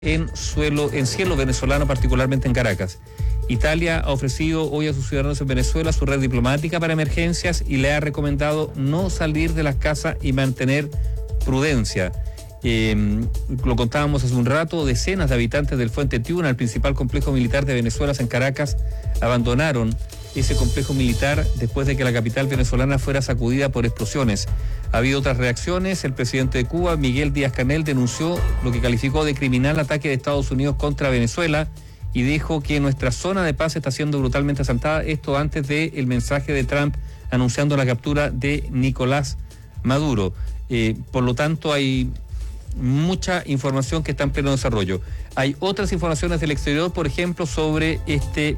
en cielo venezolano, particularmente en Caracas. Italia ha ofrecido hoy a sus ciudadanos en Venezuela su red diplomática para emergencias y le ha recomendado no salir de las casas y mantener prudencia. Lo contábamos hace un rato, decenas de habitantes del Fuente Tiuna, el principal complejo militar de Venezuela en Caracas, abandonaron ese complejo militar después de que la capital venezolana fuera sacudida por explosiones. Ha habido otras reacciones. El presidente de Cuba, Miguel Díaz-Canel, denunció lo que calificó de criminal ataque de Estados Unidos contra Venezuela y dijo que nuestra zona de paz está siendo brutalmente asaltada. Esto antes del mensaje de Trump anunciando la captura de Nicolás Maduro. Por lo tanto, hay mucha información que está en pleno desarrollo. Hay otras informaciones del exterior, por ejemplo, sobre este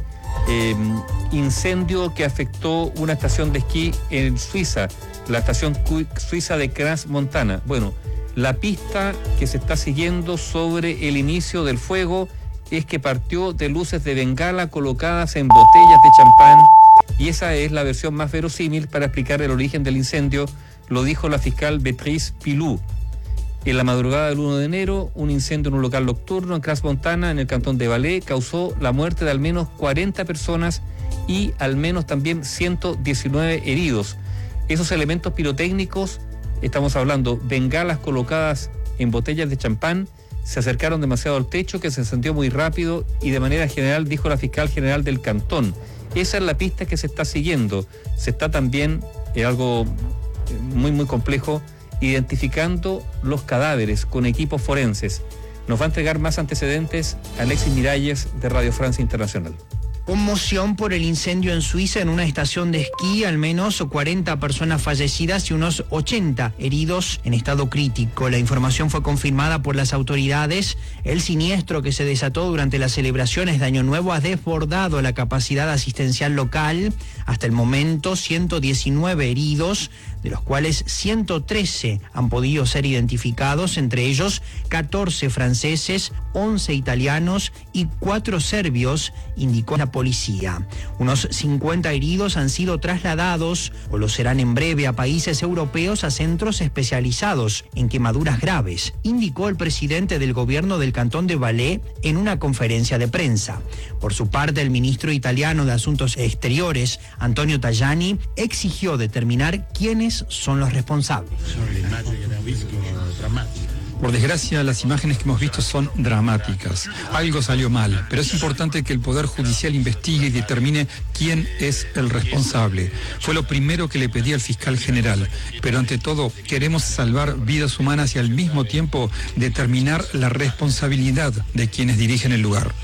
incendio que afectó una estación de esquí en Suiza, la estación suiza de Crans-Montana. Bueno, la pista que se está siguiendo sobre el inicio del fuego es que partió de luces de bengala colocadas en botellas de champán, y esa es la versión más verosímil para explicar el origen del incendio, lo dijo la fiscal Beatriz Pilú. En la madrugada del 1 de enero, un incendio en un local nocturno en Crans-Montana, en el cantón de Valais, causó la muerte de al menos 40 personas y al menos también 119 heridos. Esos elementos pirotécnicos, estamos hablando, bengalas colocadas en botellas de champán, se acercaron demasiado al techo, que se encendió muy rápido y de manera general, dijo la fiscal general del cantón. Esa es la pista que se está siguiendo. Se está también, algo muy complejo, identificando los cadáveres con equipos forenses. Nos va a entregar más antecedentes Alexis Miralles de Radio Francia Internacional. Conmoción por el incendio en Suiza en una estación de esquí, al menos 40 personas fallecidas y unos 80 heridos en estado crítico. La información fue confirmada por las autoridades. El siniestro que se desató durante las celebraciones de Año Nuevo ha desbordado la capacidad asistencial local. Hasta el momento, 119 heridos, de los cuales 113 han podido ser identificados, entre ellos 14 franceses, 11 italianos y 4 serbios, indicó la policía. Unos 50 heridos han sido trasladados o lo serán en breve a países europeos, a centros especializados en quemaduras graves, indicó el presidente del gobierno del cantón de Valais en una conferencia de prensa. Por su parte, el ministro italiano de Asuntos Exteriores, Antonio Tajani, exigió determinar quiénes son los responsables. Por desgracia, las imágenes que hemos visto son dramáticas. Algo salió mal, pero es importante que el Poder Judicial investigue y determine quién es el responsable. Fue lo primero que le pedí al fiscal general. Pero ante todo, queremos salvar vidas humanas y al mismo tiempo determinar la responsabilidad de quienes dirigen el lugar.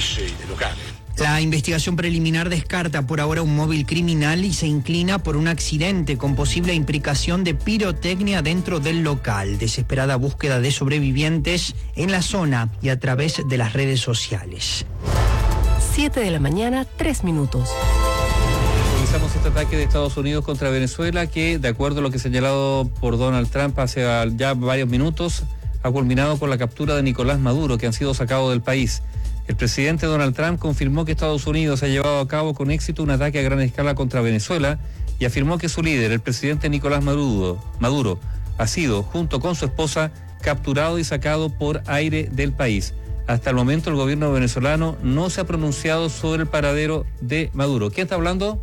La investigación preliminar descarta por ahora un móvil criminal y se inclina por un accidente con posible implicación de pirotecnia dentro del local. Desesperada búsqueda de sobrevivientes en la zona y a través de las redes sociales. 7 de la mañana, 3 minutos. Realizamos este ataque de Estados Unidos contra Venezuela que, de acuerdo a lo que señalado por Donald Trump hace ya varios minutos, ha culminado con la captura de Nicolás Maduro, que han sido sacados del país. El presidente Donald Trump confirmó que Estados Unidos ha llevado a cabo con éxito un ataque a gran escala contra Venezuela y afirmó que su líder, el presidente Nicolás Maduro, ha sido, junto con su esposa, capturado y sacado por aire del país. Hasta el momento el gobierno venezolano no se ha pronunciado sobre el paradero de Maduro. ¿Quién está hablando?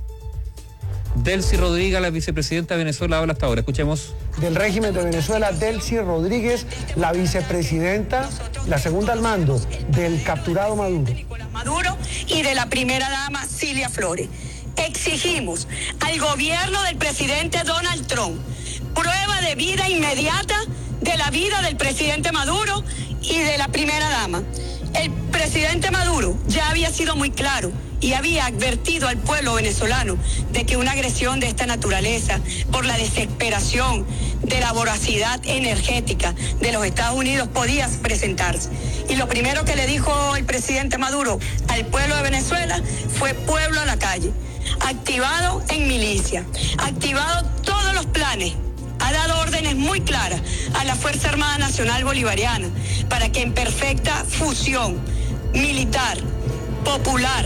Delcy Rodríguez, la vicepresidenta de Venezuela, habla hasta ahora. Escuchemos. Del régimen de Venezuela, Delcy Rodríguez, la vicepresidenta, la segunda al mando del capturado Maduro. Maduro y de la primera dama Cilia Flores. Exigimos al gobierno del presidente Donald Trump prueba de vida inmediata de la vida del presidente Maduro y de la primera dama. El presidente Maduro ya había sido muy claro y había advertido al pueblo venezolano de que una agresión de esta naturaleza, por la desesperación de la voracidad energética de los Estados Unidos, podía presentarse. Y lo primero que le dijo el presidente Maduro al pueblo de Venezuela fue: pueblo a la calle, activado en milicia, activado todos los planes. Ha dado órdenes muy claras a la Fuerza Armada Nacional Bolivariana para que en perfecta fusión militar, popular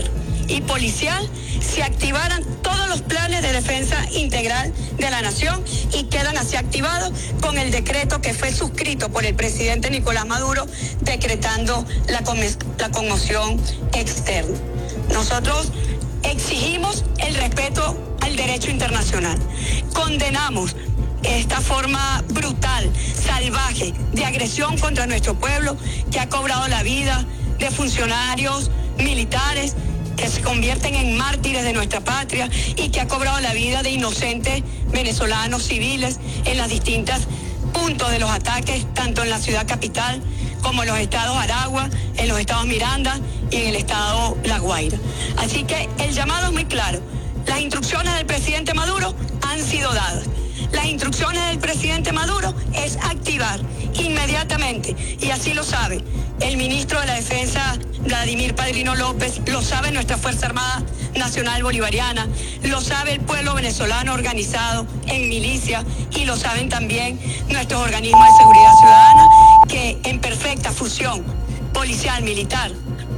y policial se activaran todos los planes de defensa integral de la nación y quedan así activados con el decreto que fue suscrito por el presidente Nicolás Maduro decretando la conmoción externa. Nosotros exigimos el respeto al derecho internacional. Condenamos esta forma brutal, salvaje, de agresión contra nuestro pueblo que ha cobrado la vida de funcionarios militares que se convierten en mártires de nuestra patria y que ha cobrado la vida de inocentes venezolanos civiles en las distintas puntos de los ataques, tanto en la ciudad capital como en los estados Aragua, en los estados Miranda y en el estado La Guaira. Así que el llamado es muy claro. Las instrucciones del presidente Maduro han sido dadas. Las instrucciones del presidente Maduro es activar inmediatamente, y así lo sabe el ministro de la Defensa, Vladimir Padrino López, lo sabe nuestra Fuerza Armada Nacional Bolivariana, lo sabe el pueblo venezolano organizado en milicia y lo saben también nuestros organismos de seguridad ciudadana, que en perfecta fusión policial, militar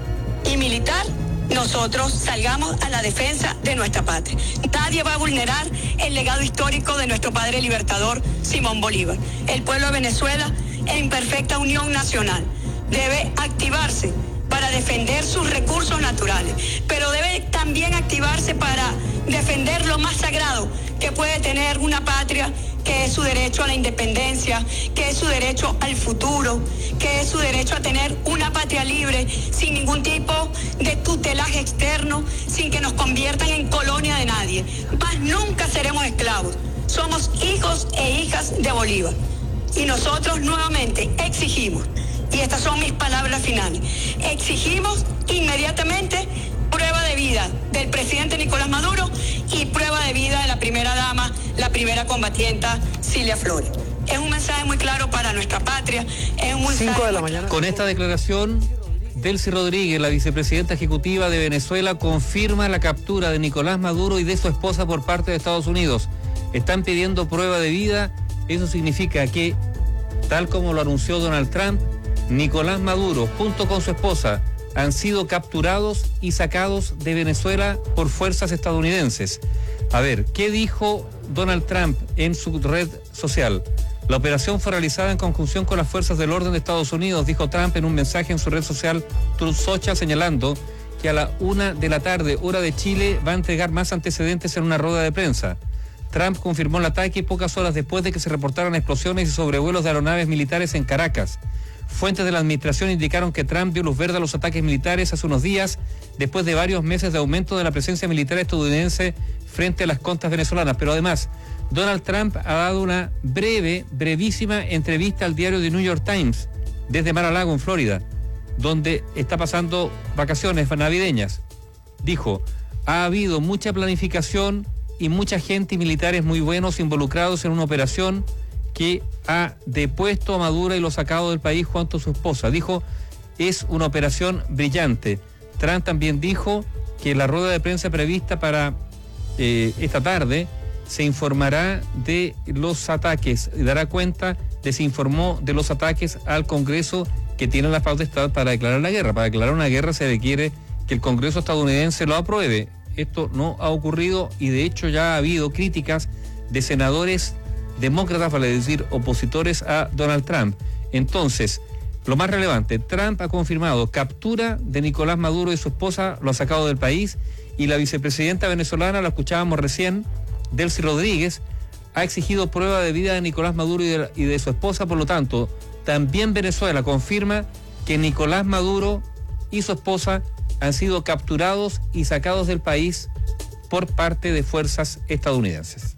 y militar, nosotros salgamos a la defensa de nuestra patria. Nadie va a vulnerar el legado histórico de nuestro padre libertador Simón Bolívar. El pueblo de Venezuela, en perfecta unión nacional, debe activarse para defender sus recursos naturales, pero debe también activarse para defender lo más sagrado que puede tener una patria, que es su derecho a la independencia, que es su derecho al futuro, que es su derecho a tener una patria libre, sin ningún tipo de tutelaje externo, sin que nos conviertan en colonia de nadie. Más nunca seremos esclavos. Somos hijos e hijas de Bolívar. Y nosotros nuevamente exigimos, y estas son mis palabras finales, exigimos inmediatamente prueba de vida del presidente Nicolás Maduro y prueba de vida de la primera dama, la primera combatienta Cilia Flores. Es un mensaje muy claro para nuestra patria, es un mensaje 5 de la mañana. Con esta declaración, Delcy Rodríguez, la vicepresidenta ejecutiva de Venezuela, confirma la captura de Nicolás Maduro y de su esposa por parte de Estados Unidos. Están pidiendo prueba de vida. Eso significa que, tal como lo anunció Donald Trump, Nicolás Maduro, junto con su esposa, han sido capturados y sacados de Venezuela por fuerzas estadounidenses. A ver, ¿qué dijo Donald Trump en su red social? La operación fue realizada en conjunción con las fuerzas del orden de Estados Unidos, dijo Trump en un mensaje en su red social Truth Social, señalando que a la 1 de la tarde, hora de Chile, va a entregar más antecedentes en una rueda de prensa. Trump confirmó el ataque pocas horas después de que se reportaran explosiones y sobrevuelos de aeronaves militares en Caracas. Fuentes de la administración indicaron que Trump dio luz verde a los ataques militares hace unos días, después de varios meses de aumento de la presencia militar estadounidense frente a las costas venezolanas. Pero además, Donald Trump ha dado una brevísima entrevista al diario The New York Times desde Mar-a-Lago, en Florida, donde está pasando vacaciones navideñas. Dijo, ha habido mucha planificación y mucha gente y militares muy buenos involucrados en una operación que ha depuesto a Maduro y lo sacado del país junto a su esposa. Dijo, es una operación brillante. Trump también dijo que la rueda de prensa prevista para esta tarde se informará de los ataques, dará cuenta de se informó de los ataques al Congreso que tiene la facultad para declarar la guerra. Para declarar una guerra se requiere que el Congreso estadounidense lo apruebe. Esto no ha ocurrido y de hecho ya ha habido críticas de senadores demócratas, vale decir, opositores a Donald Trump. Entonces, lo más relevante, Trump ha confirmado captura de Nicolás Maduro y su esposa, lo ha sacado del país, y la vicepresidenta venezolana, la escuchábamos recién, Delcy Rodríguez, ha exigido prueba de vida de Nicolás Maduro y de su esposa. Por lo tanto, también Venezuela confirma que Nicolás Maduro y su esposa han sido capturados y sacados del país por parte de fuerzas estadounidenses.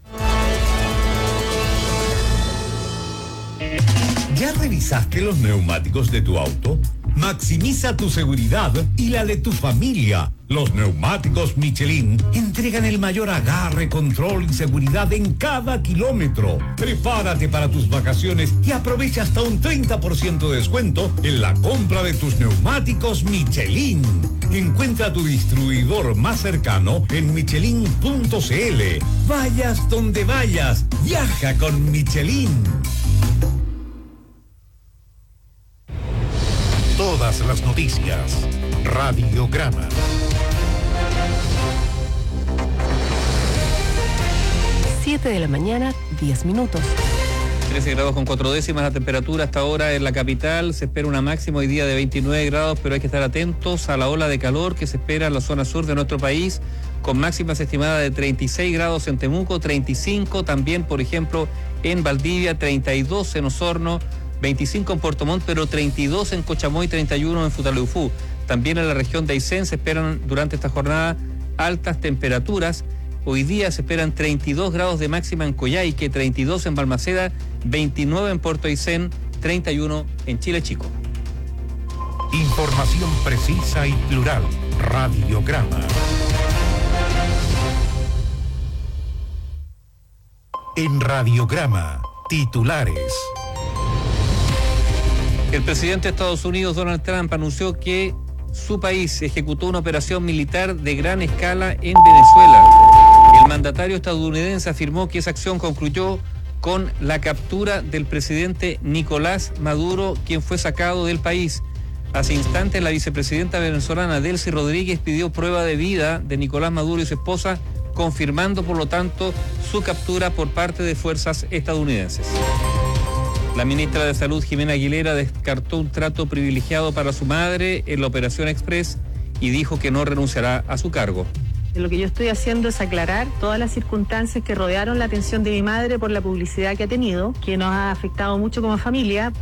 ¿Ya revisaste los neumáticos de tu auto? Maximiza tu seguridad y la de tu familia. Los neumáticos Michelin entregan el mayor agarre, control y seguridad en cada kilómetro. Prepárate para tus vacaciones y aprovecha hasta un 30% de descuento en la compra de tus neumáticos Michelin. Encuentra tu distribuidor más cercano en michelin.cl. Vayas donde vayas, viaja con Michelin. Todas las noticias. Radiograma. 7 de la mañana, 10 minutos. 13 grados con 4 décimas la temperatura hasta ahora en la capital. Se espera una máxima hoy día de 29 grados, pero hay que estar atentos a la ola de calor que se espera en la zona sur de nuestro país, con máximas estimadas de 36 grados en Temuco, 35 también, por ejemplo, en Valdivia, 32 en Osorno, 25 en Puerto Montt, pero 32 en Cochamoy, 31 en Futaleufú. También en la región de Aysén se esperan durante esta jornada altas temperaturas. Hoy día se esperan 32 grados de máxima en Coyhaique, 32 en Balmaceda, 29 en Puerto Aysén, 31 en Chile Chico. Información precisa y plural. Radiograma. En Radiograma, titulares. El presidente de Estados Unidos, Donald Trump, anunció que su país ejecutó una operación militar de gran escala en Venezuela. El mandatario estadounidense afirmó que esa acción concluyó con la captura del presidente Nicolás Maduro, quien fue sacado del país. Hace instantes, la vicepresidenta venezolana Delcy Rodríguez pidió prueba de vida de Nicolás Maduro y su esposa, confirmando, por lo tanto, su captura por parte de fuerzas estadounidenses. La ministra de Salud, Jimena Aguilera, descartó un trato privilegiado para su madre en la Operación Express y dijo que no renunciará a su cargo. Lo que yo estoy haciendo es aclarar todas las circunstancias que rodearon la atención de mi madre por la publicidad que ha tenido, que nos ha afectado mucho como familia.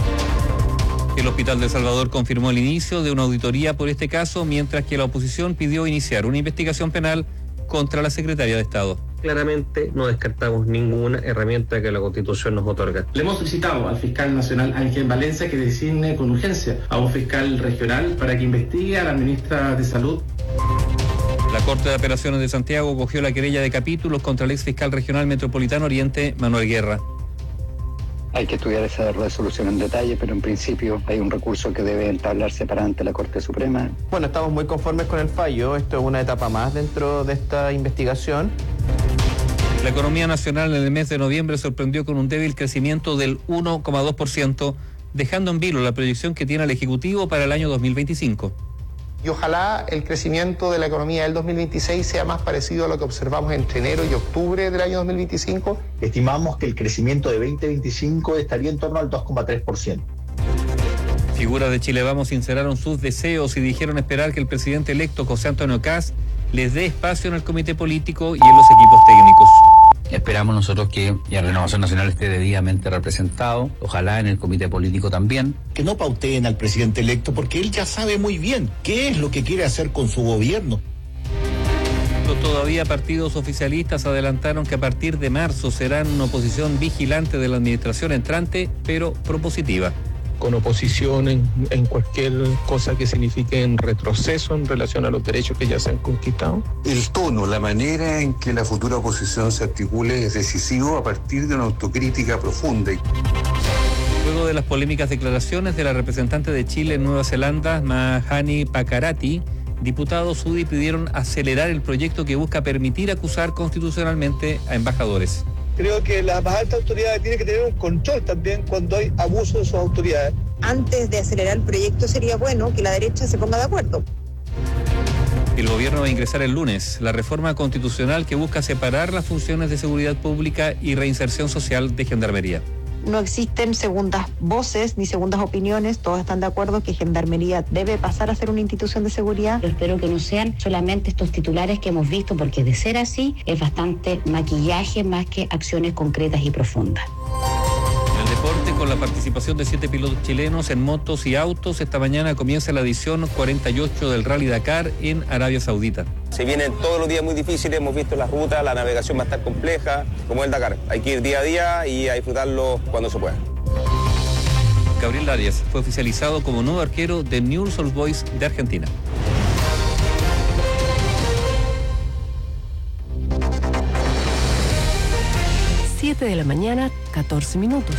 El Hospital de El Salvador confirmó el inicio de una auditoría por este caso, mientras que la oposición pidió iniciar una investigación penal contra la secretaria de Estado. Claramente no descartamos ninguna herramienta que la Constitución nos otorga. Le hemos solicitado al fiscal nacional Ángel Valencia que designe con urgencia a un fiscal regional para que investigue a la ministra de Salud. La Corte de Apelaciones de Santiago acogió la querella de capítulos contra el exfiscal regional metropolitano Oriente, Manuel Guerra. Hay que estudiar esa resolución en detalle, pero en principio hay un recurso que debe entablarse para ante la Corte Suprema. Bueno, estamos muy conformes con el fallo. Esto es una etapa más dentro de esta investigación. La economía nacional en el mes de noviembre sorprendió con un débil crecimiento del 1,2%, dejando en vilo la proyección que tiene el Ejecutivo para el año 2025. Y ojalá el crecimiento de la economía del 2026 sea más parecido a lo que observamos entre enero y octubre del año 2025. Estimamos que el crecimiento de 2025 estaría en torno al 2,3%. Figuras de Chile Vamos sinceraron sus deseos y dijeron esperar que el presidente electo José Antonio Kast les dé espacio en el comité político y en los equipos técnicos. Esperamos nosotros que la Renovación Nacional esté debidamente representado, ojalá en el comité político también. Que no pauteen al presidente electo porque él ya sabe muy bien qué es lo que quiere hacer con su gobierno. Los todavía partidos oficialistas adelantaron que a partir de marzo serán una oposición vigilante de la administración entrante, pero propositiva. Con oposición en cualquier cosa que signifique un retroceso en relación a los derechos que ya se han conquistado. El tono, la manera en que la futura oposición se articule es decisivo a partir de una autocrítica profunda. Luego de las polémicas declaraciones de la representante de Chile en Nueva Zelanda, Mahani Pakarati, diputados UDI pidieron acelerar el proyecto que busca permitir acusar constitucionalmente a embajadores. Creo que las más altas autoridades tienen que tener un control también cuando hay abuso de sus autoridades. Antes de acelerar el proyecto sería bueno que la derecha se ponga de acuerdo. El gobierno va a ingresar el lunes la reforma constitucional que busca separar las funciones de seguridad pública y reinserción social de Gendarmería. No existen segundas voces ni segundas opiniones, todos están de acuerdo que Gendarmería debe pasar a ser una institución de seguridad. Yo espero que no sean solamente estos titulares que hemos visto, porque de ser así es bastante maquillaje más que acciones concretas y profundas. En el deporte, con la participación de 7 pilotos chilenos en motos y autos, esta mañana comienza la edición 48 del Rally Dakar en Arabia Saudita. Se vienen todos los días muy difíciles, hemos visto las rutas, la navegación va a estar compleja, como el Dakar. Hay que ir día a día y a disfrutarlo cuando se pueda. Gabriel Arias fue oficializado como nuevo arquero de Newell's Old Boys de Argentina. De la mañana, 14 minutos.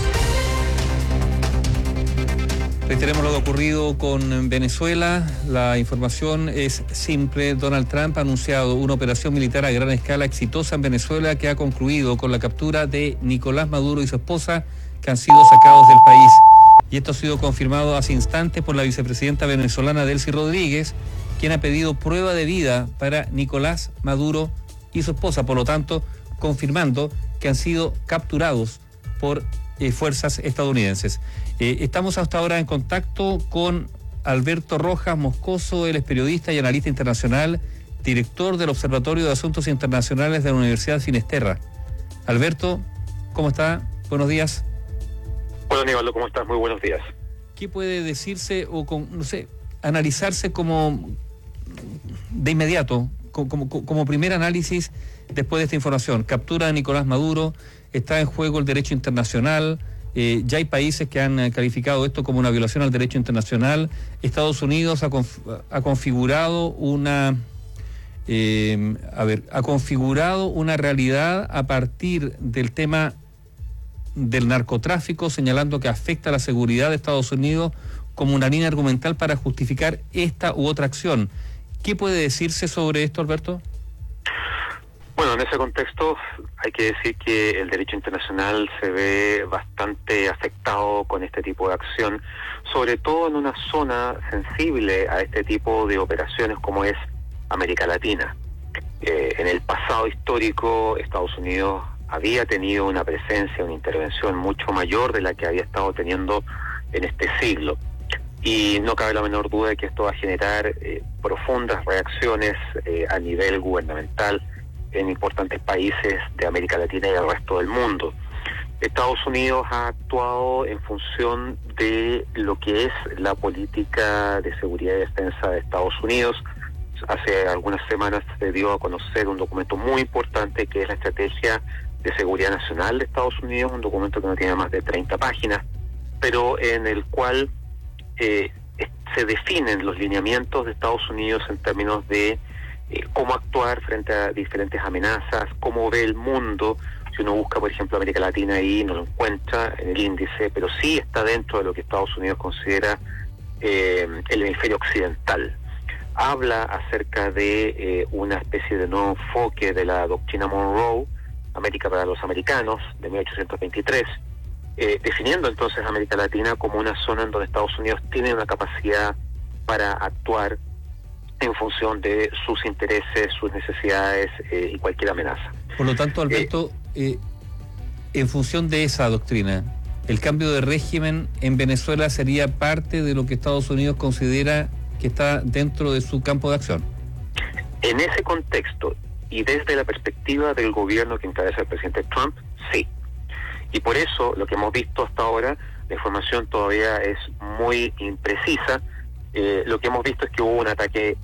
Reiteremos lo que ha ocurrido con Venezuela. La información es simple. Donald Trump ha anunciado una operación militar a gran escala exitosa en Venezuela que ha concluido con la captura de Nicolás Maduro y su esposa, que han sido sacados del país. Y esto ha sido confirmado hace instantes por la vicepresidenta venezolana Delcy Rodríguez, quien ha pedido prueba de vida para Nicolás Maduro y su esposa, por lo tanto, confirmando que han sido capturados por fuerzas estadounidenses. Estamos hasta ahora en contacto con Alberto Rojas Moscoso, él es periodista y analista internacional, director del Observatorio de Asuntos Internacionales de la Universidad Finisterra. Alberto, ¿cómo está? Buenos días. Hola, Aníbal, ¿cómo estás? Muy buenos días. ¿Qué puede decirse o, analizarse como de inmediato, como primer análisis después de esta información? Captura de Nicolás Maduro, está en juego el derecho internacional, ya hay países que han calificado esto como una violación al derecho internacional. Estados Unidos ha configurado una realidad a partir del tema del narcotráfico, señalando que afecta a la seguridad de Estados Unidos como una línea argumental para justificar esta u otra acción. ¿Qué puede decirse sobre esto, Alberto? Bueno, en ese contexto hay que decir que el derecho internacional se ve bastante afectado con este tipo de acción, sobre todo en una zona sensible a este tipo de operaciones como es América Latina. En el pasado histórico, Estados Unidos había tenido una presencia, una intervención mucho mayor de la que había estado teniendo en este siglo. Y no cabe la menor duda de que esto va a generar profundas reacciones a nivel gubernamental en importantes países de América Latina y del resto del mundo. Estados Unidos ha actuado en función de lo que es la política de seguridad y defensa de Estados Unidos. Hace algunas semanas se dio a conocer un documento muy importante que es la Estrategia de Seguridad Nacional de Estados Unidos, un documento que no tiene más de 30 páginas, pero en el cual se definen los lineamientos de Estados Unidos en términos de cómo actuar frente a diferentes amenazas, cómo ve el mundo. Si uno busca, por ejemplo, América Latina, ahí no lo encuentra en el índice, pero sí está dentro de lo que Estados Unidos considera el hemisferio occidental. Habla acerca de una especie de nuevo enfoque de la doctrina Monroe, América para los americanos, de 1823, definiendo entonces a América Latina como una zona en donde Estados Unidos tiene una capacidad para actuar en función de sus intereses, sus necesidades y cualquier amenaza. Por lo tanto, Alberto, en función de esa doctrina, ¿el cambio de régimen en Venezuela sería parte de lo que Estados Unidos considera que está dentro de su campo de acción? En ese contexto, y desde la perspectiva del gobierno que encabeza el presidente Trump, sí. Y por eso lo que hemos visto hasta ahora, la información todavía es muy imprecisa. Lo que hemos visto es que hubo un ataque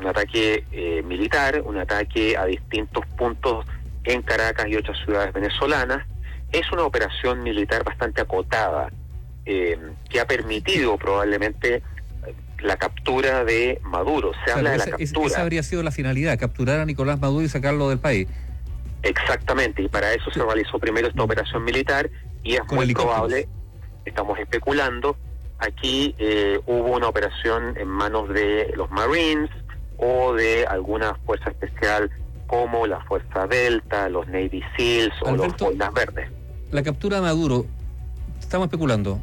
militar, un ataque a distintos puntos en Caracas y otras ciudades venezolanas. Es una operación militar bastante acotada, que ha permitido probablemente la captura de Maduro. Se habla de la captura. Esa habría sido la finalidad, capturar a Nicolás Maduro y sacarlo del país. Exactamente, y para eso se realizó primero esta operación militar, y es muy probable, estamos especulando, aquí hubo una operación en manos de los Marines o de alguna fuerza especial como la Fuerza Delta, los Navy SEALs o Alberto, los Boinas Verdes. La captura de Maduro, estamos especulando,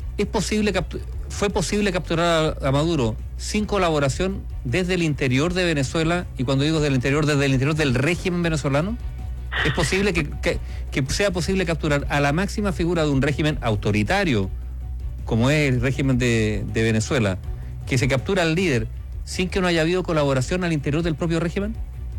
¿fue posible capturar a Maduro sin colaboración desde el interior de Venezuela? Y cuando digo desde el interior del régimen venezolano. ¿Es posible que sea posible capturar a la máxima figura de un régimen autoritario, como es el régimen de Venezuela, que se captura al líder sin que no haya habido colaboración al interior del propio régimen?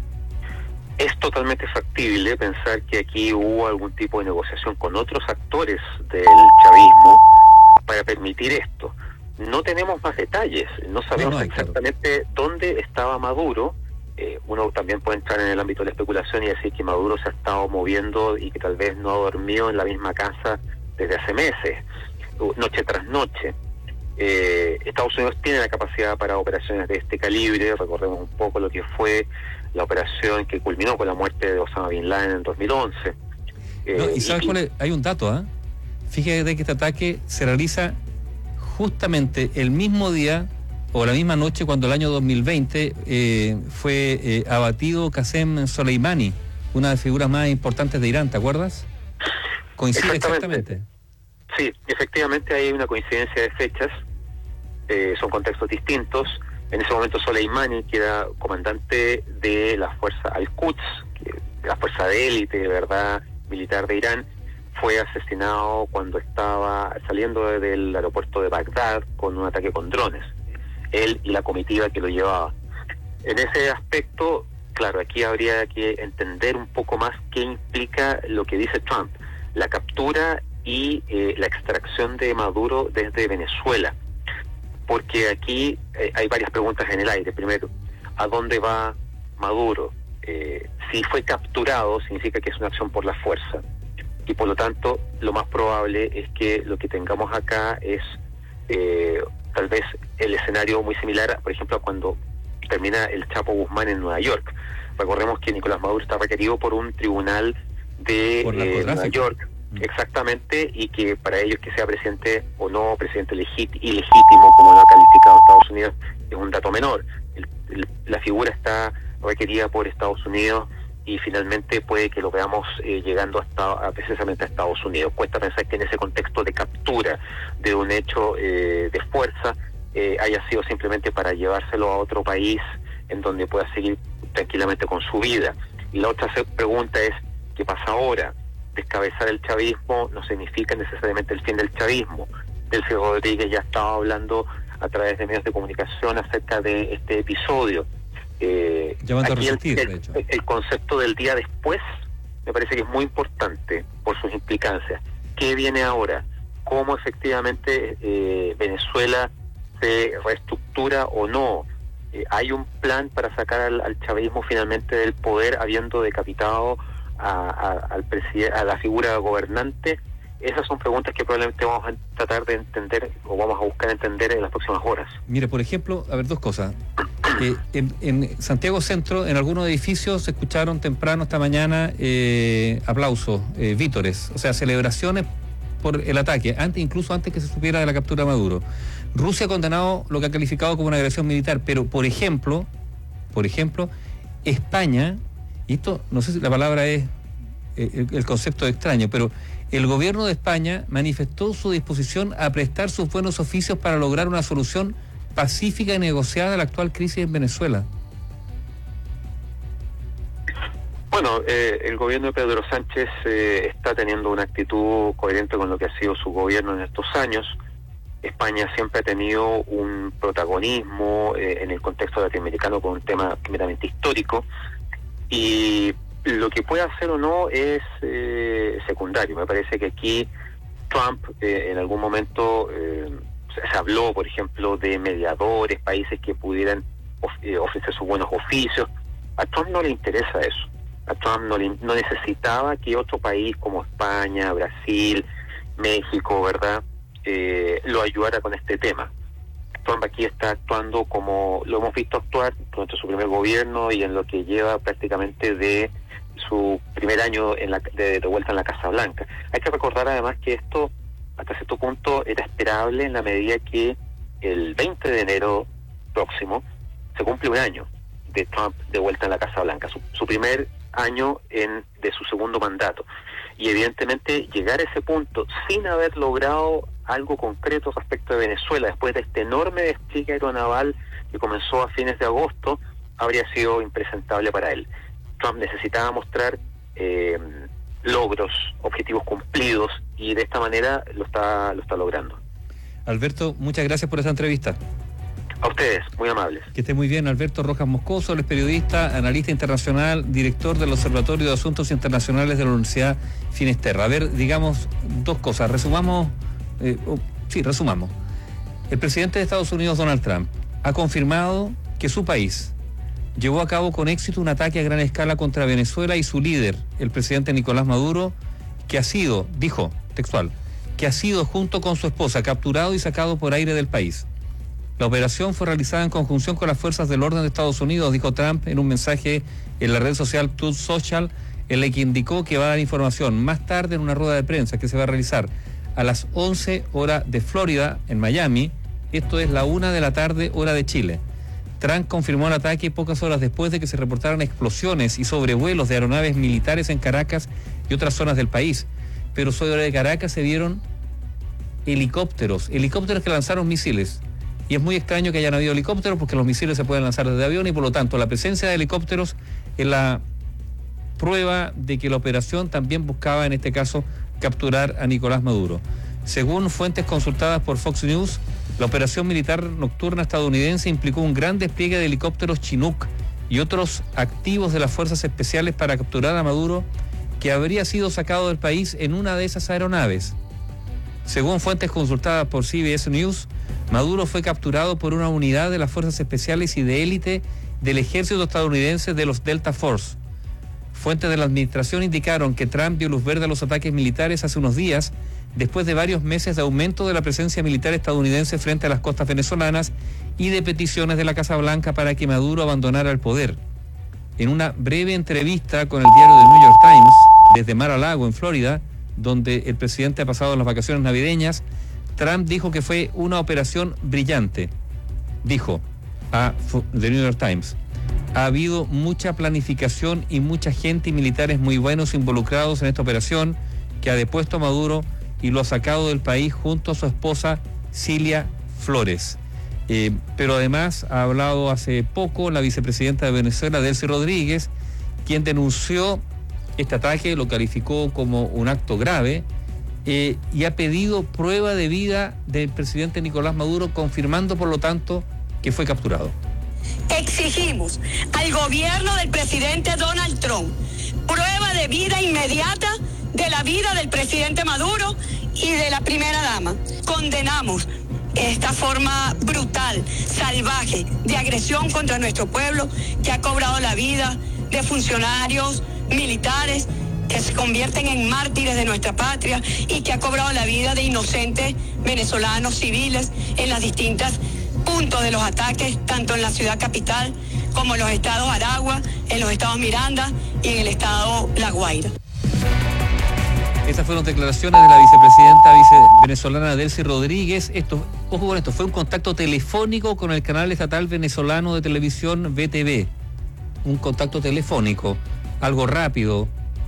Es totalmente factible pensar que aquí hubo algún tipo de negociación con otros actores del chavismo para permitir esto. No tenemos más detalles, no sabemos exactamente dónde estaba Maduro. Uno también puede entrar en el ámbito de la especulación y decir que Maduro se ha estado moviendo y que tal vez no ha dormido en la misma casa desde hace meses, noche tras noche. Estados Unidos tiene la capacidad para operaciones de este calibre. Recordemos un poco lo que fue la operación que culminó con la muerte de Osama Bin Laden en 2011. ¿Y sabes cuál es? Hay un dato, Fíjate que este ataque se realiza justamente el mismo día o la misma noche cuando el año 2020 fue abatido Qasem Soleimani, una de las figuras más importantes de Irán, ¿te acuerdas? Coincide exactamente. Sí, efectivamente hay una coincidencia de fechas, son contextos distintos. En ese momento Soleimani, que era comandante de la fuerza Al-Quds, la fuerza de élite, de verdad, militar de Irán, fue asesinado cuando estaba saliendo del aeropuerto de Bagdad con un ataque con drones, él y la comitiva que lo llevaba. En ese aspecto, claro, aquí habría que entender un poco más qué implica lo que dice Trump, la captura y la extracción de Maduro desde Venezuela, porque aquí hay varias preguntas en el aire. Primero, ¿a dónde va Maduro? Si fue capturado, significa que es una acción por la fuerza, y por lo tanto lo más probable es que lo que tengamos acá es tal vez el escenario muy similar, por ejemplo, a cuando termina el Chapo Guzmán en Nueva York. Recordemos que Nicolás Maduro está requerido por un tribunal de Nueva York, exactamente, y que para ellos que sea presidente o no, presidente ilegítimo, como lo ha calificado Estados Unidos, es un dato menor. La figura está requerida por Estados Unidos y finalmente puede que lo veamos llegando precisamente a Estados Unidos. Cuesta pensar que en ese contexto de captura de un hecho de fuerza haya sido simplemente para llevárselo a otro país en donde pueda seguir tranquilamente con su vida. Y la otra pregunta es, ¿qué pasa ahora? Descabezar el chavismo no significa necesariamente el fin del chavismo. Delcy Rodríguez ya estaba hablando a través de medios de comunicación acerca de este episodio. Aquí el concepto del día después me parece que es muy importante por sus implicancias. ¿Qué viene ahora? ¿Cómo efectivamente Venezuela se reestructura o no? ¿Hay un plan para sacar al chavismo finalmente del poder, habiendo decapitado a la figura gobernante? Esas son preguntas que probablemente vamos a tratar de entender o vamos a buscar entender en las próximas horas. Mire, por ejemplo, a ver, dos cosas. En Santiago Centro, en algunos edificios se escucharon temprano esta mañana aplausos, vítores, o sea, celebraciones por el ataque, incluso antes que se supiera de la captura de Maduro. Rusia ha condenado lo que ha calificado como una agresión militar, pero por ejemplo, España, y esto no sé si la palabra es el concepto extraño, pero el gobierno de España manifestó su disposición a prestar sus buenos oficios para lograr una solución pacífica y negociada a la actual crisis en Venezuela. Bueno, el gobierno de Pedro Sánchez está teniendo una actitud coherente con lo que ha sido su gobierno en estos años. España siempre ha tenido un protagonismo en el contexto latinoamericano con un tema meramente histórico, y lo que pueda hacer o no es secundario. Me parece que aquí Trump en algún momento se habló, por ejemplo, de mediadores, países que pudieran ofrecer sus buenos oficios. A Trump no le interesa eso. A Trump no necesitaba que otro país como España, Brasil, México, ¿verdad?, lo ayudara con este tema. Trump aquí está actuando como lo hemos visto actuar durante su primer gobierno y en lo que lleva prácticamente de su primer año de vuelta en la Casa Blanca. Hay que recordar además que esto hasta cierto punto era esperable en la medida que el 20 de enero próximo se cumple un año de Trump de vuelta en la Casa Blanca, su primer año de su segundo mandato. Y evidentemente llegar a ese punto sin haber logrado algo concreto respecto de Venezuela, después de este enorme despliegue aeronaval que comenzó a fines de agosto, habría sido impresentable para él. Trump necesitaba mostrar logros, objetivos cumplidos, y de esta manera lo está logrando. Alberto, muchas gracias por esta entrevista. A ustedes, muy amables. Que esté muy bien. Alberto Rojas Moscoso, él es periodista, analista internacional, director del Observatorio de Asuntos Internacionales de la Universidad Finisterra. A ver, digamos dos cosas. Resumamos. El presidente de Estados Unidos, Donald Trump, ha confirmado que su país llevó a cabo con éxito un ataque a gran escala contra Venezuela y su líder, el presidente Nicolás Maduro, que ha sido, dijo textual, que ha sido junto con su esposa capturado y sacado por aire del país. La operación fue realizada en conjunción con las fuerzas del orden de Estados Unidos, dijo Trump en un mensaje en la red social Truth Social, en la que indicó que va a dar información más tarde en una rueda de prensa que se va a realizar a las 11 horas de Florida, en Miami. Esto es la 1 de la tarde, hora de Chile. Trump confirmó el ataque pocas horas después de que se reportaran explosiones y sobrevuelos de aeronaves militares en Caracas y otras zonas del país. Pero sobre Caracas se vieron helicópteros que lanzaron misiles. Y es muy extraño que hayan habido helicópteros porque los misiles se pueden lanzar desde avión y por lo tanto la presencia de helicópteros en la prueba de que la operación también buscaba, en este caso, capturar a Nicolás Maduro. Según fuentes consultadas por Fox News, la operación militar nocturna estadounidense implicó un gran despliegue de helicópteros Chinook y otros activos de las fuerzas especiales para capturar a Maduro, que habría sido sacado del país en una de esas aeronaves. Según fuentes consultadas por CBS News, Maduro fue capturado por una unidad de las fuerzas especiales y de élite del ejército estadounidense de los Delta Force. Fuentes de la administración indicaron que Trump dio luz verde a los ataques militares hace unos días, después de varios meses de aumento de la presencia militar estadounidense frente a las costas venezolanas y de peticiones de la Casa Blanca para que Maduro abandonara el poder. En una breve entrevista con el diario The New York Times, desde Mar-a-Lago, en Florida, donde el presidente ha pasado las vacaciones navideñas, Trump dijo que fue una operación brillante. Dijo a The New York Times: ha habido mucha planificación y mucha gente y militares muy buenos involucrados en esta operación que ha depuesto a Maduro y lo ha sacado del país junto a su esposa Cilia Flores. Pero además ha hablado hace poco la vicepresidenta de Venezuela, Delcy Rodríguez, quien denunció este ataque, lo calificó como un acto grave y ha pedido prueba de vida del presidente Nicolás Maduro, confirmando por lo tanto que fue capturado. Exigimos al gobierno del presidente Donald Trump prueba de vida inmediata de la vida del presidente Maduro y de la primera dama. Condenamos esta forma brutal, salvaje, de agresión contra nuestro pueblo, que ha cobrado la vida de funcionarios militares que se convierten en mártires de nuestra patria y que ha cobrado la vida de inocentes venezolanos civiles en las distintas puntos de los ataques, tanto en la ciudad capital como en los estados Aragua, en los estados Miranda y en el estado La Guaira. Esas fueron declaraciones de la vicepresidenta venezolana Delcy Rodríguez. Esto, ojo con esto, fue un contacto telefónico con el canal estatal venezolano de televisión VTV. Un contacto telefónico, algo rápido,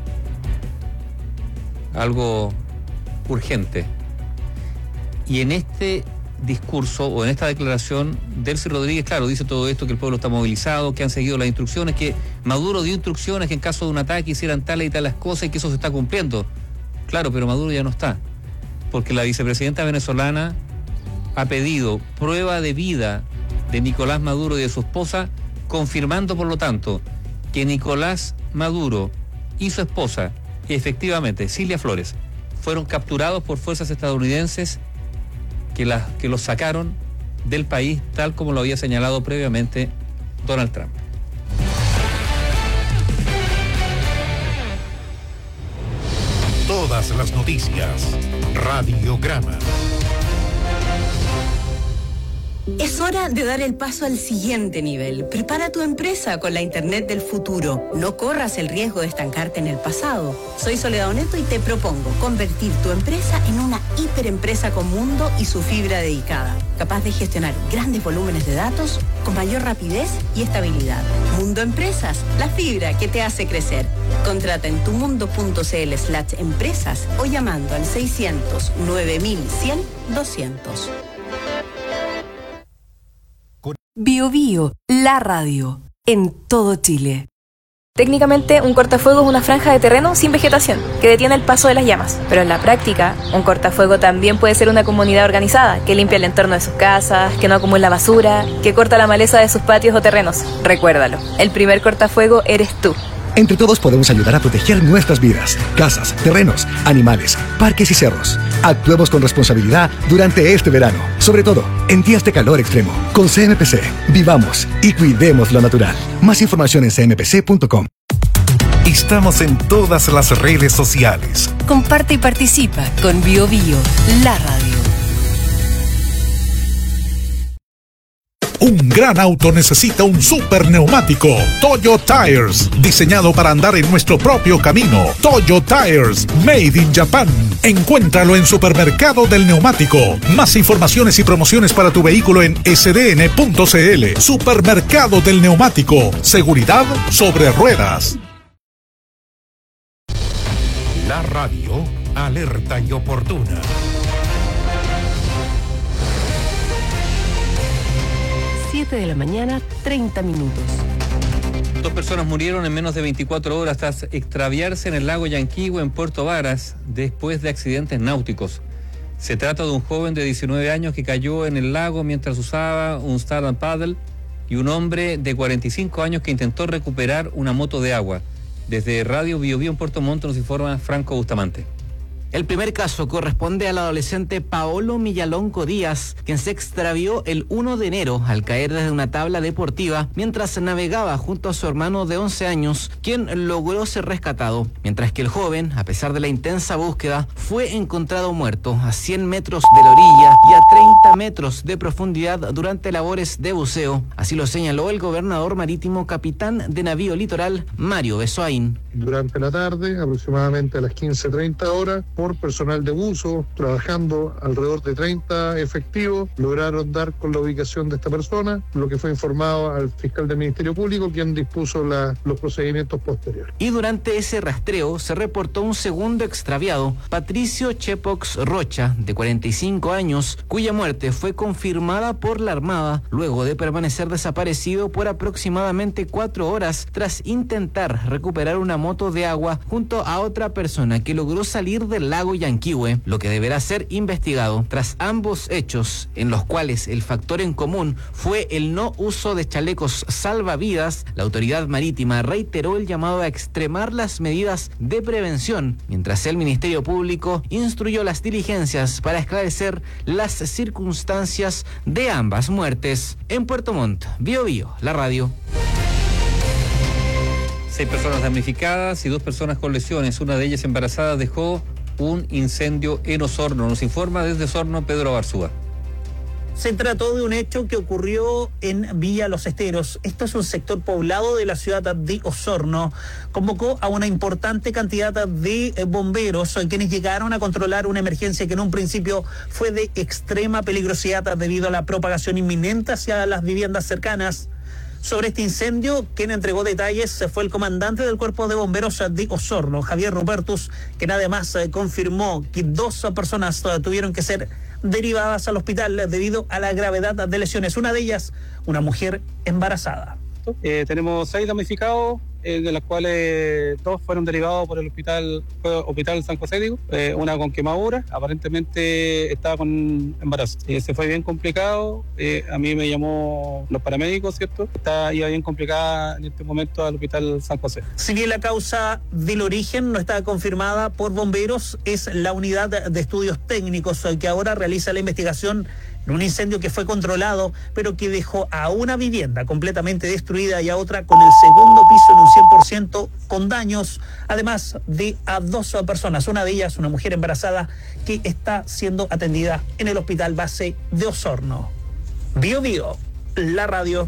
algo urgente. Y en este discurso o en esta declaración, Delcy Rodríguez, claro, dice todo esto, que el pueblo está movilizado, que han seguido las instrucciones, que Maduro dio instrucciones que en caso de un ataque hicieran tales y tales cosas y que eso se está cumpliendo. Claro, pero Maduro ya no está, porque la vicepresidenta venezolana ha pedido prueba de vida de Nicolás Maduro y de su esposa, confirmando por lo tanto que Nicolás Maduro y su esposa, efectivamente, Cilia Flores, fueron capturados por fuerzas estadounidenses que los sacaron del país, tal como lo había señalado previamente Donald Trump. Todas las noticias. Radiograma. Es hora de dar el paso al siguiente nivel. Prepara tu empresa con la Internet del futuro. No corras el riesgo de estancarte en el pasado. Soy Soledad Oneto y te propongo convertir tu empresa en una hiperempresa con Mundo y su fibra dedicada, capaz de gestionar grandes volúmenes de datos con mayor rapidez y estabilidad. Mundo Empresas, la fibra que te hace crecer. Contrata en tumundo.cl/empresas o llamando al 600 9100 200. Bio Bio, la radio, en todo Chile. Técnicamente, un cortafuego es una franja de terreno sin vegetación, que detiene el paso de las llamas. Pero en la práctica, un cortafuego también puede ser una comunidad organizada, que limpia el entorno de sus casas, que no acumula basura, que corta la maleza de sus patios o terrenos. Recuérdalo, el primer cortafuego eres tú. Entre todos podemos ayudar a proteger nuestras vidas, casas, terrenos, animales, parques y cerros. Actuemos con responsabilidad durante este verano, sobre todo en días de calor extremo. Con CMPC, vivamos y cuidemos lo natural. Más información en cmpc.com. Estamos en todas las redes sociales. Comparte y participa con Bio Bio, la radio. Un gran auto necesita un super neumático. Toyo Tires, diseñado para andar en nuestro propio camino. Toyo Tires, made in Japan. Encuéntralo en Supermercado del Neumático. Más informaciones y promociones para tu vehículo en sdn.cl. Supermercado del Neumático. Seguridad sobre ruedas. La radio, alerta y oportuna. 7 de la mañana, 30 minutos. 2 personas murieron en menos de 24 horas tras extraviarse en el lago Yanquihue en Puerto Varas después de accidentes náuticos. Se trata de un joven de 19 años que cayó en el lago mientras usaba un stand-up paddle y un hombre de 45 años que intentó recuperar una moto de agua. Desde Radio Bio Bio en Puerto Montt nos informa Franco Bustamante. El primer caso corresponde al adolescente Paolo Millalonco Díaz, quien se extravió el 1 de enero al caer desde una tabla deportiva mientras navegaba junto a su hermano de 11 años, quien logró ser rescatado, mientras que el joven, a pesar de la intensa búsqueda, fue encontrado muerto a 100 metros de la orilla y a 30 metros de profundidad durante labores de buceo. Así lo señaló el gobernador marítimo capitán de navío litoral, Mario Besoain. Durante la tarde, aproximadamente a las 15:30 horas, por personal de buzo, trabajando alrededor de 30 efectivos, lograron dar con la ubicación de esta persona, lo que fue informado al fiscal del Ministerio Público, quien dispuso los procedimientos posteriores. Y durante ese rastreo se reportó un segundo extraviado, Patricio Chepox Rocha, de 45 años, cuya muerte fue confirmada por la Armada luego de permanecer desaparecido por aproximadamente 4 horas tras intentar recuperar una moto de agua junto a otra persona que logró salir del lago Yanquihue, lo que deberá ser investigado. Tras ambos hechos, en los cuales el factor en común fue el no uso de chalecos salvavidas, la autoridad marítima reiteró el llamado a extremar las medidas de prevención, mientras el Ministerio Público instruyó las diligencias para esclarecer las circunstancias de ambas muertes. En Puerto Montt, Bio Bio, la radio. 6 personas damnificadas y 2 personas con lesiones. Una de ellas embarazada dejó un incendio en Osorno. Nos informa desde Osorno Pedro Barzúa. Se trató de un hecho que ocurrió en Villa Los Esteros. Esto es un sector poblado de la ciudad de Osorno. Convocó a una importante cantidad de bomberos, quienes llegaron a controlar una emergencia que en un principio fue de extrema peligrosidad debido a la propagación inminente hacia las viviendas cercanas. Sobre este incendio, quien entregó detalles fue el comandante del Cuerpo de Bomberos de Osorno, Javier Rupertus, quien además confirmó que 2 personas tuvieron que ser derivadas al hospital debido a la gravedad de lesiones. Una de ellas, una mujer embarazada. Tenemos 6 damnificados, de las cuales 2 fueron derivados por el hospital San José, una con quemadura, aparentemente estaba con embarazo. Se fue bien complicado, a mí me llamó los paramédicos, ¿cierto? Iba bien complicada en este momento al hospital San José. Si bien la causa del origen no está confirmada por bomberos, es la unidad de estudios técnicos que ahora realiza la investigación en un incendio que fue controlado, pero que dejó a una vivienda completamente destruida y a otra con el segundo piso en un 100% con daños, además de a 2 personas, una de ellas una mujer embarazada que está siendo atendida en el hospital base de Osorno. Bio Bio, la radio.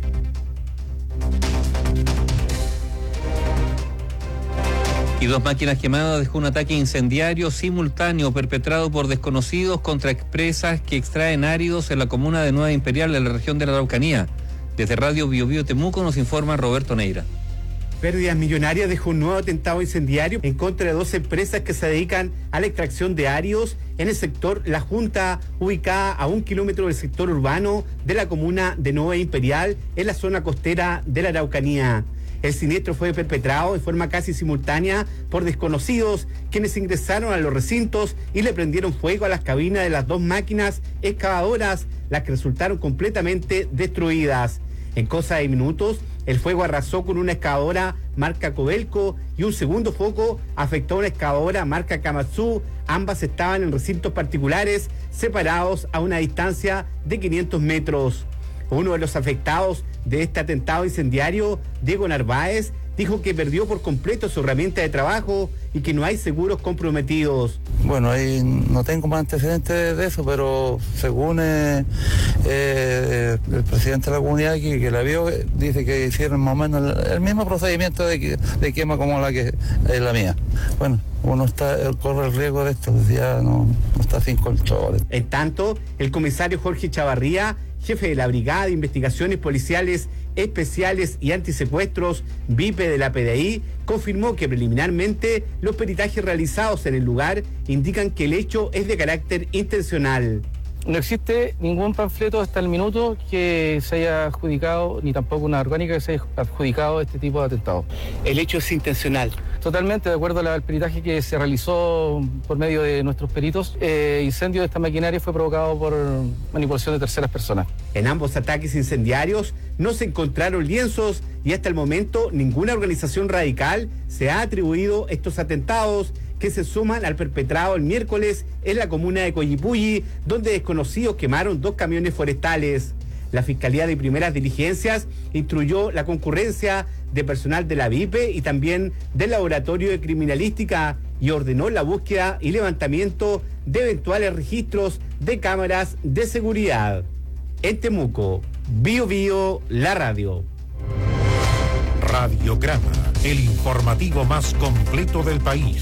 Y 2 máquinas quemadas dejó un ataque incendiario simultáneo perpetrado por desconocidos contra empresas que extraen áridos en la comuna de Nueva Imperial, en la región de la Araucanía. Desde Radio Bio Bio Temuco nos informa Roberto Neira. Pérdidas millonarias dejó un nuevo atentado incendiario en contra de 2 empresas que se dedican a la extracción de áridos en el sector La Junta, ubicada a 1 kilómetro del sector urbano de la comuna de Nueva Imperial, en la zona costera de la Araucanía. El siniestro fue perpetrado de forma casi simultánea por desconocidos, quienes ingresaron a los recintos y le prendieron fuego a las cabinas de las 2 máquinas excavadoras, las que resultaron completamente destruidas. En cosa de minutos, el fuego arrasó con una excavadora marca Codelco y un segundo foco afectó a una excavadora marca Kamatsu. Ambas estaban en recintos particulares separados a una distancia de 500 metros. Uno de los afectados de este atentado incendiario, Diego Narváez, dijo que perdió por completo su herramienta de trabajo y que no hay seguros comprometidos. Bueno, ahí no tengo más antecedentes de eso, pero según el presidente de la comunidad aquí, que la vio, dice que hicieron más o menos el mismo procedimiento de quema como la que es la mía. Bueno, uno corre el riesgo de esto, ya no está sin control. En tanto, el comisario Jorge Chavarría, jefe de la Brigada de Investigaciones Policiales Especiales y Antisecuestros, VIPE de la PDI, confirmó que preliminarmente los peritajes realizados en el lugar indican que el hecho es de carácter intencional. No existe ningún panfleto hasta el minuto que se haya adjudicado, ni tampoco una orgánica que se haya adjudicado este tipo de atentado. El hecho es intencional. Totalmente, de acuerdo al peritaje que se realizó por medio de nuestros peritos, incendio de esta maquinaria fue provocado por manipulación de terceras personas. En ambos ataques incendiarios no se encontraron lienzos y hasta el momento ninguna organización radical se ha atribuido estos atentados, que se suman al perpetrado el miércoles en la comuna de Coyipulli, donde desconocidos quemaron 2 camiones forestales. La Fiscalía de Primeras Diligencias instruyó la concurrencia de personal de la VIPE y también del Laboratorio de Criminalística y ordenó la búsqueda y levantamiento de eventuales registros de cámaras de seguridad. En Temuco, Bio Bio, la radio. Radiograma, el informativo más completo del país.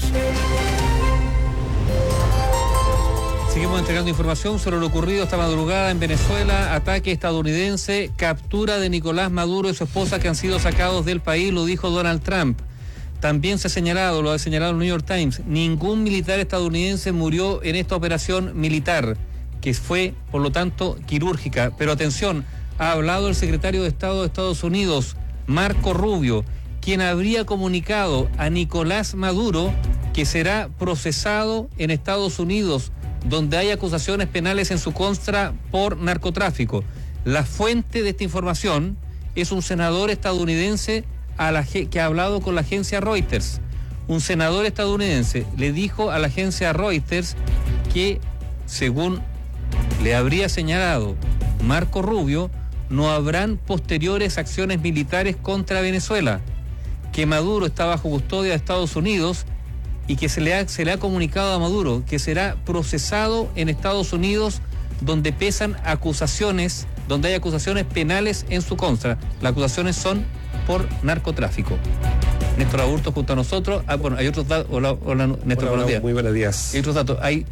Seguimos entregando información sobre lo ocurrido esta madrugada en Venezuela, ataque estadounidense, captura de Nicolás Maduro y su esposa que han sido sacados del país, lo dijo Donald Trump. También se ha señalado, lo ha señalado el New York Times, ningún militar estadounidense murió en esta operación militar, que fue, por lo tanto, quirúrgica. Pero atención, ha hablado el secretario de Estado de Estados Unidos, Marco Rubio, quien habría comunicado a Nicolás Maduro que será procesado en Estados Unidos, donde hay acusaciones penales en su contra por narcotráfico. La fuente de esta información es un senador estadounidense que ha hablado con la agencia Reuters. Un senador estadounidense le dijo a la agencia Reuters que, según le habría señalado Marco Rubio, no habrán posteriores acciones militares contra Venezuela, que Maduro está bajo custodia de Estados Unidos y que se le ha comunicado a Maduro que será procesado en Estados Unidos, donde pesan acusaciones, donde hay acusaciones penales en su contra. Las acusaciones son por narcotráfico. Néstor Aburto junto a nosotros. Hay otros datos. Hola, Néstor, buenos días. Muy buenos días. Hay otros datos. Hay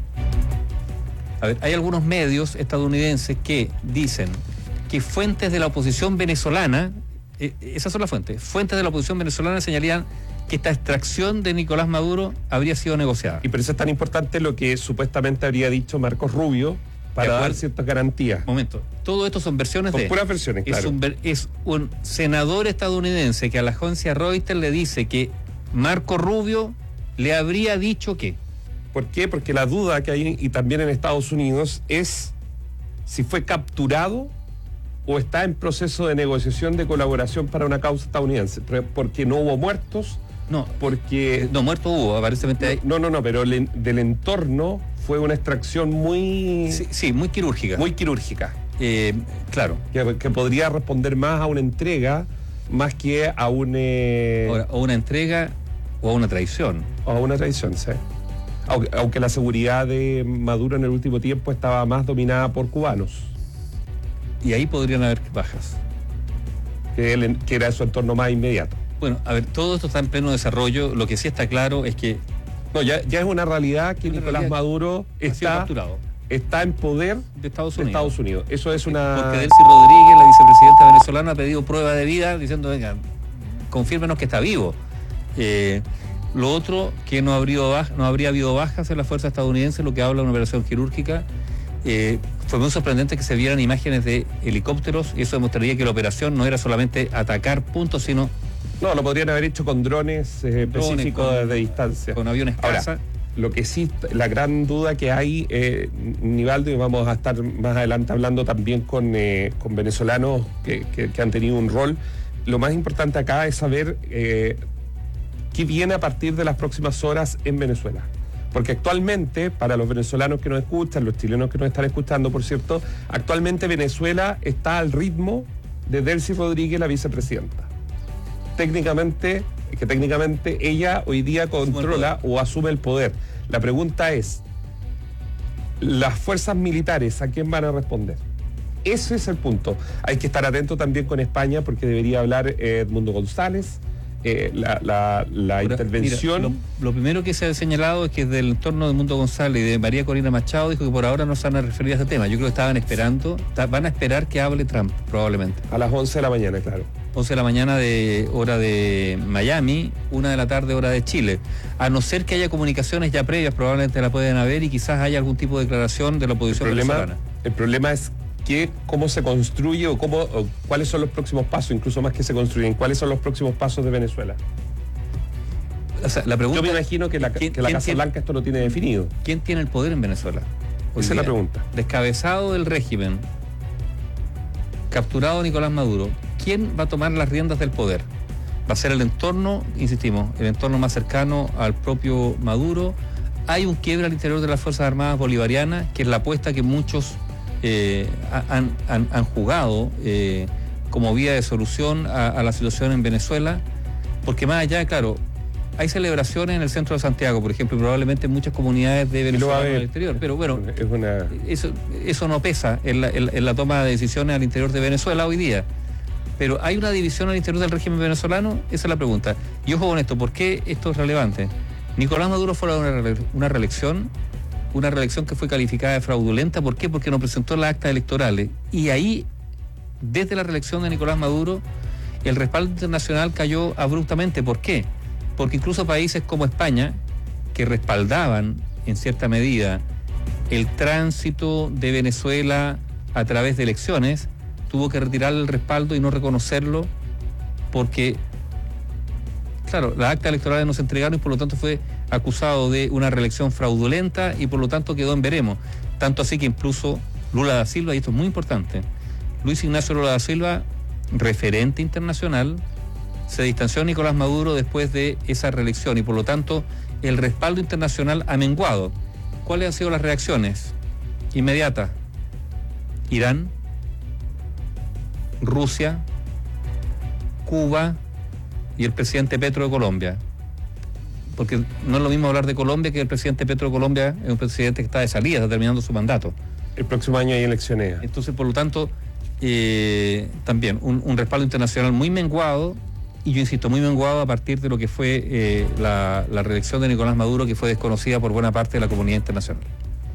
algunos medios estadounidenses que dicen que fuentes de la oposición venezolana, esas son las fuentes de la oposición venezolana señalían que esta extracción de Nicolás Maduro habría sido negociada. Y por eso es tan importante lo que supuestamente habría dicho Marcos Rubio para dar ciertas garantías. Momento, todo esto son versiones de... puras versiones, claro. Es un senador estadounidense que a la agencia Reuters le dice que Marco Rubio le habría dicho que... ¿Por qué? Porque la duda que hay, y también en Estados Unidos, es si fue capturado o está en proceso de negociación de colaboración para una causa estadounidense. Porque no hubo muertos. No, porque... No, muertos hubo, aparentemente. No, pero del entorno fue una extracción muy... Sí, muy quirúrgica. Muy quirúrgica. Claro. Que podría responder más a una entrega, más que a un... O una entrega o a una traición. O a una traición, sí. Aunque la seguridad de Maduro en el último tiempo estaba más dominada por cubanos. Y ahí podrían haber bajas. Que era su entorno más inmediato. Bueno, a ver, todo esto está en pleno desarrollo. Lo que sí está claro es que... No, ya es una realidad que Nicolás Maduro está en poder de Estados Unidos. Eso es una... Porque Delcy Rodríguez, la vicepresidenta venezolana, ha pedido prueba de vida diciendo, venga, confírmenos que está vivo. Lo otro, que no habría habido bajas en la fuerza estadounidense, lo que habla de una operación quirúrgica. Fue muy sorprendente que se vieran imágenes de helicópteros y eso demostraría que la operación no era solamente atacar puntos, sino... No, lo podrían haber hecho con drones específicos desde distancia. Con aviones caza. Lo que sí, la gran duda que hay, Nivaldo, y vamos a estar más adelante hablando también con venezolanos que han tenido un rol, lo más importante acá es saber qué viene a partir de las próximas horas en Venezuela. Porque actualmente, para los venezolanos que nos escuchan, los chilenos que nos están escuchando, por cierto, actualmente Venezuela está al ritmo de Delcy Rodríguez, la vicepresidenta. Técnicamente ella hoy día controla o asume el poder. La pregunta es, ¿las fuerzas militares a quién van a responder? Ese es el punto. Hay que estar atento también con España porque debería hablar Edmundo González. La intervención... Mira, lo primero que se ha señalado es que del entorno de Edmundo González y de María Corina Machado dijo que por ahora no se van a referir a este tema. Yo creo que estaban esperando, van a esperar que hable Trump, probablemente. A las 11 de la mañana, claro. 11 de la mañana de hora de Miami, 1 de la tarde hora de Chile. A no ser que haya comunicaciones ya previas, probablemente la pueden haber y quizás haya algún tipo de declaración de la oposición venezolana. El problema es cómo se construye o cuáles son los próximos pasos, incluso más que se construyen, cuáles son los próximos pasos de Venezuela. O sea, la pregunta, yo me imagino que la Casa Blanca esto lo tiene definido. ¿Quién tiene el poder en Venezuela? Esa es la pregunta. Descabezado del régimen, capturado Nicolás Maduro, ¿quién va a tomar las riendas del poder? ¿Va a ser el entorno, insistimos, el entorno más cercano al propio Maduro? Hay un quiebre al interior de las Fuerzas Armadas Bolivarianas, que es la apuesta que muchos han jugado como vía de solución a la situación en Venezuela, porque más allá, claro, hay celebraciones en el centro de Santiago, por ejemplo, y probablemente en muchas comunidades de Venezuela en el exterior, pero bueno, eso no pesa en la toma de decisiones al interior de Venezuela hoy día. Pero ¿hay una división al interior del régimen venezolano? Esa es la pregunta. Y ojo con esto, ¿por qué esto es relevante? Nicolás Maduro fue a una reelección que fue calificada de fraudulenta. ¿Por qué? Porque no presentó las actas electorales. Y ahí, desde la reelección de Nicolás Maduro, el respaldo internacional cayó abruptamente. ¿Por qué? Porque incluso países como España, que respaldaban en cierta medida el tránsito de Venezuela a través de elecciones, tuvo que retirar el respaldo y no reconocerlo porque, claro, las actas electorales no se entregaron y por lo tanto fue acusado de una reelección fraudulenta y por lo tanto quedó en veremos. Tanto así que incluso Lula da Silva, y esto es muy importante, Luis Ignacio Lula da Silva, referente internacional, se distanció de Nicolás Maduro después de esa reelección y por lo tanto el respaldo internacional ha menguado. ¿Cuáles han sido las reacciones inmediatas? Irán, Rusia, Cuba y el presidente Petro de Colombia. Porque no es lo mismo hablar de Colombia que el presidente Petro de Colombia es un presidente que está de salida, está terminando su mandato. El próximo año hay elecciones. Entonces, por lo tanto, también un respaldo internacional muy menguado, y yo insisto, muy menguado a partir de lo que fue la reelección de Nicolás Maduro, que fue desconocida por buena parte de la comunidad internacional.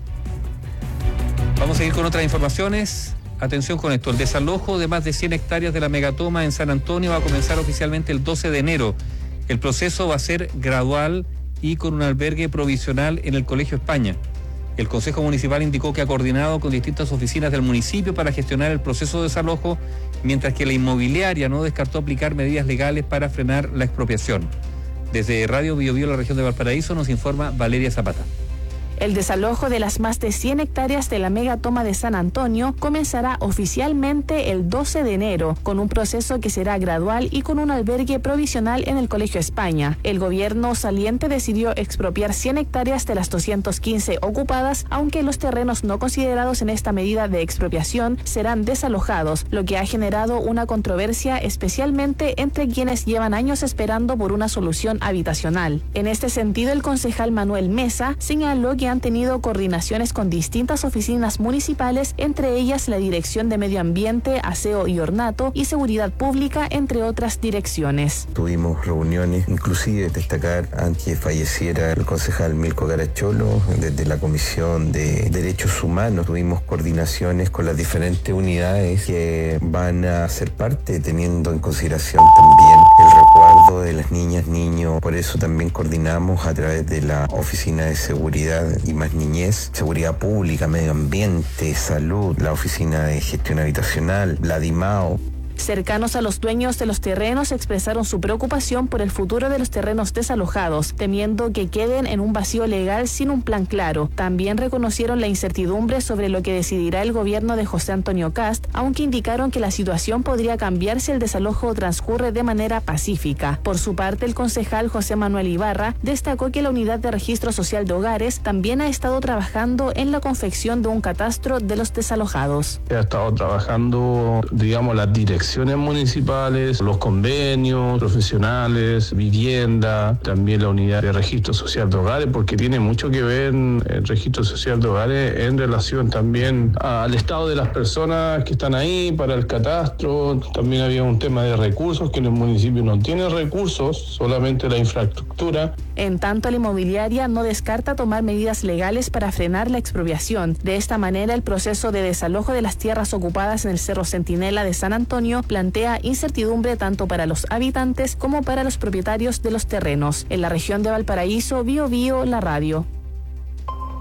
Vamos a seguir con otras informaciones. Atención con esto, el desalojo de más de 100 hectáreas de la megatoma en San Antonio va a comenzar oficialmente el 12 de enero. El proceso va a ser gradual y con un albergue provisional en el Colegio España. El Consejo Municipal indicó que ha coordinado con distintas oficinas del municipio para gestionar el proceso de desalojo, mientras que la inmobiliaria no descartó aplicar medidas legales para frenar la expropiación. Desde Radio Bio Bio, la región de Valparaíso, nos informa Valeria Zapata. El desalojo de las más de 100 hectáreas de la megatoma de San Antonio comenzará oficialmente el 12 de enero, con un proceso que será gradual y con un albergue provisional en el Colegio España. El gobierno saliente decidió expropiar 100 hectáreas de las 215 ocupadas, aunque los terrenos no considerados en esta medida de expropiación serán desalojados, lo que ha generado una controversia especialmente entre quienes llevan años esperando por una solución habitacional. En este sentido, el concejal Manuel Mesa señaló que han tenido coordinaciones con distintas oficinas municipales, entre ellas la Dirección de Medio Ambiente, Aseo y Ornato y Seguridad Pública, entre otras direcciones. Tuvimos reuniones, inclusive destacar antes que falleciera el concejal Milko Garacholo, desde la Comisión de Derechos Humanos tuvimos coordinaciones con las diferentes unidades que van a ser parte, teniendo en consideración también el resguardo de las niñas, niños. Por eso también coordinamos a través de la Oficina de Seguridad y Más Niñez, Seguridad Pública, Medio Ambiente, Salud, la Oficina de Gestión Habitacional, la DIMAO. Cercanos a los dueños de los terrenos expresaron su preocupación por el futuro de los terrenos desalojados, temiendo que queden en un vacío legal sin un plan claro. También reconocieron la incertidumbre sobre lo que decidirá el gobierno de José Antonio Kast, aunque indicaron que la situación podría cambiar si el desalojo transcurre de manera pacífica. Por su parte, el concejal José Manuel Ibarra destacó que la Unidad de Registro Social de Hogares también ha estado trabajando en la confección de un catastro de los desalojados. Ha estado trabajando, las direcciones municipales, los convenios profesionales, vivienda, también la unidad de registro social de hogares, porque tiene mucho que ver el registro social de hogares en relación también al estado de las personas que están ahí para el catastro. También había un tema de recursos, que en el municipio no tiene recursos, solamente la infraestructura. En tanto, la inmobiliaria no descarta tomar medidas legales para frenar la expropiación. De esta manera, el proceso de desalojo de las tierras ocupadas en el Cerro Centinela de San Antonio plantea incertidumbre tanto para los habitantes como para los propietarios de los terrenos. En la región de Valparaíso, Bio Bio, la radio.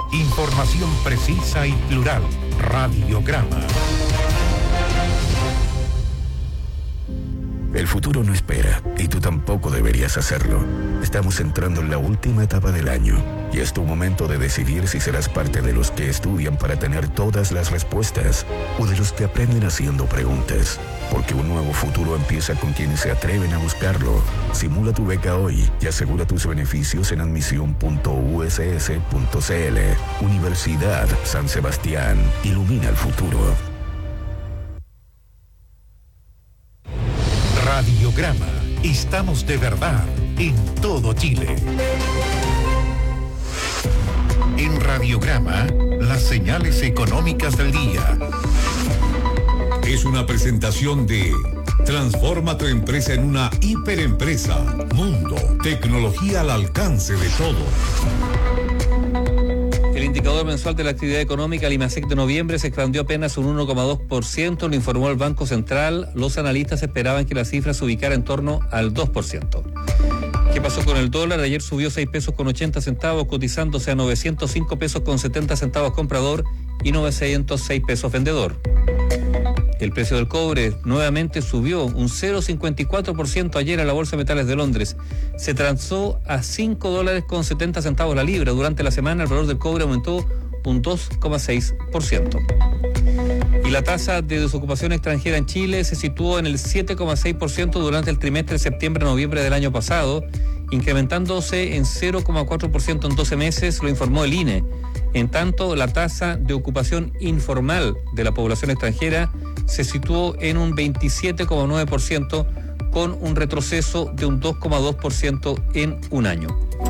Información precisa y plural. Radiograma. El futuro no espera, y tú tampoco deberías hacerlo. Estamos entrando en la última etapa del año, y es tu momento de decidir si serás parte de los que estudian para tener todas las respuestas, o de los que aprenden haciendo preguntas. Porque un nuevo futuro empieza con quienes se atreven a buscarlo. Simula tu beca hoy y asegura tus beneficios en admisión.uss.cl. Universidad San Sebastián. Ilumina el futuro. Radiograma. Estamos de verdad en todo Chile. En Radiograma, las señales económicas del día. Es una presentación de Transforma tu empresa en una hiperempresa. Mundo, tecnología al alcance de todos. El indicador mensual de la actividad económica, el IMASEC de noviembre, se expandió apenas un 1,2%, lo informó el Banco Central. Los analistas esperaban que la cifra se ubicara en torno al 2%. ¿Qué pasó con el dólar? Ayer subió 6 pesos con 80 centavos, cotizándose a 905 pesos con 70 centavos comprador y 906 pesos vendedor. El precio del cobre nuevamente subió un 0,54% ayer a la Bolsa de Metales de Londres. Se transó a $5.70 la libra. Durante la semana el valor del cobre aumentó un 2,6%. Y la tasa de desocupación extranjera en Chile se situó en el 7,6% durante el trimestre de septiembre-noviembre del año pasado, incrementándose en 0,4% en 12 meses, lo informó el INE. En tanto, la tasa de ocupación informal de la población extranjera se situó en un 27,9%, con un retroceso de un 2,2% en un año.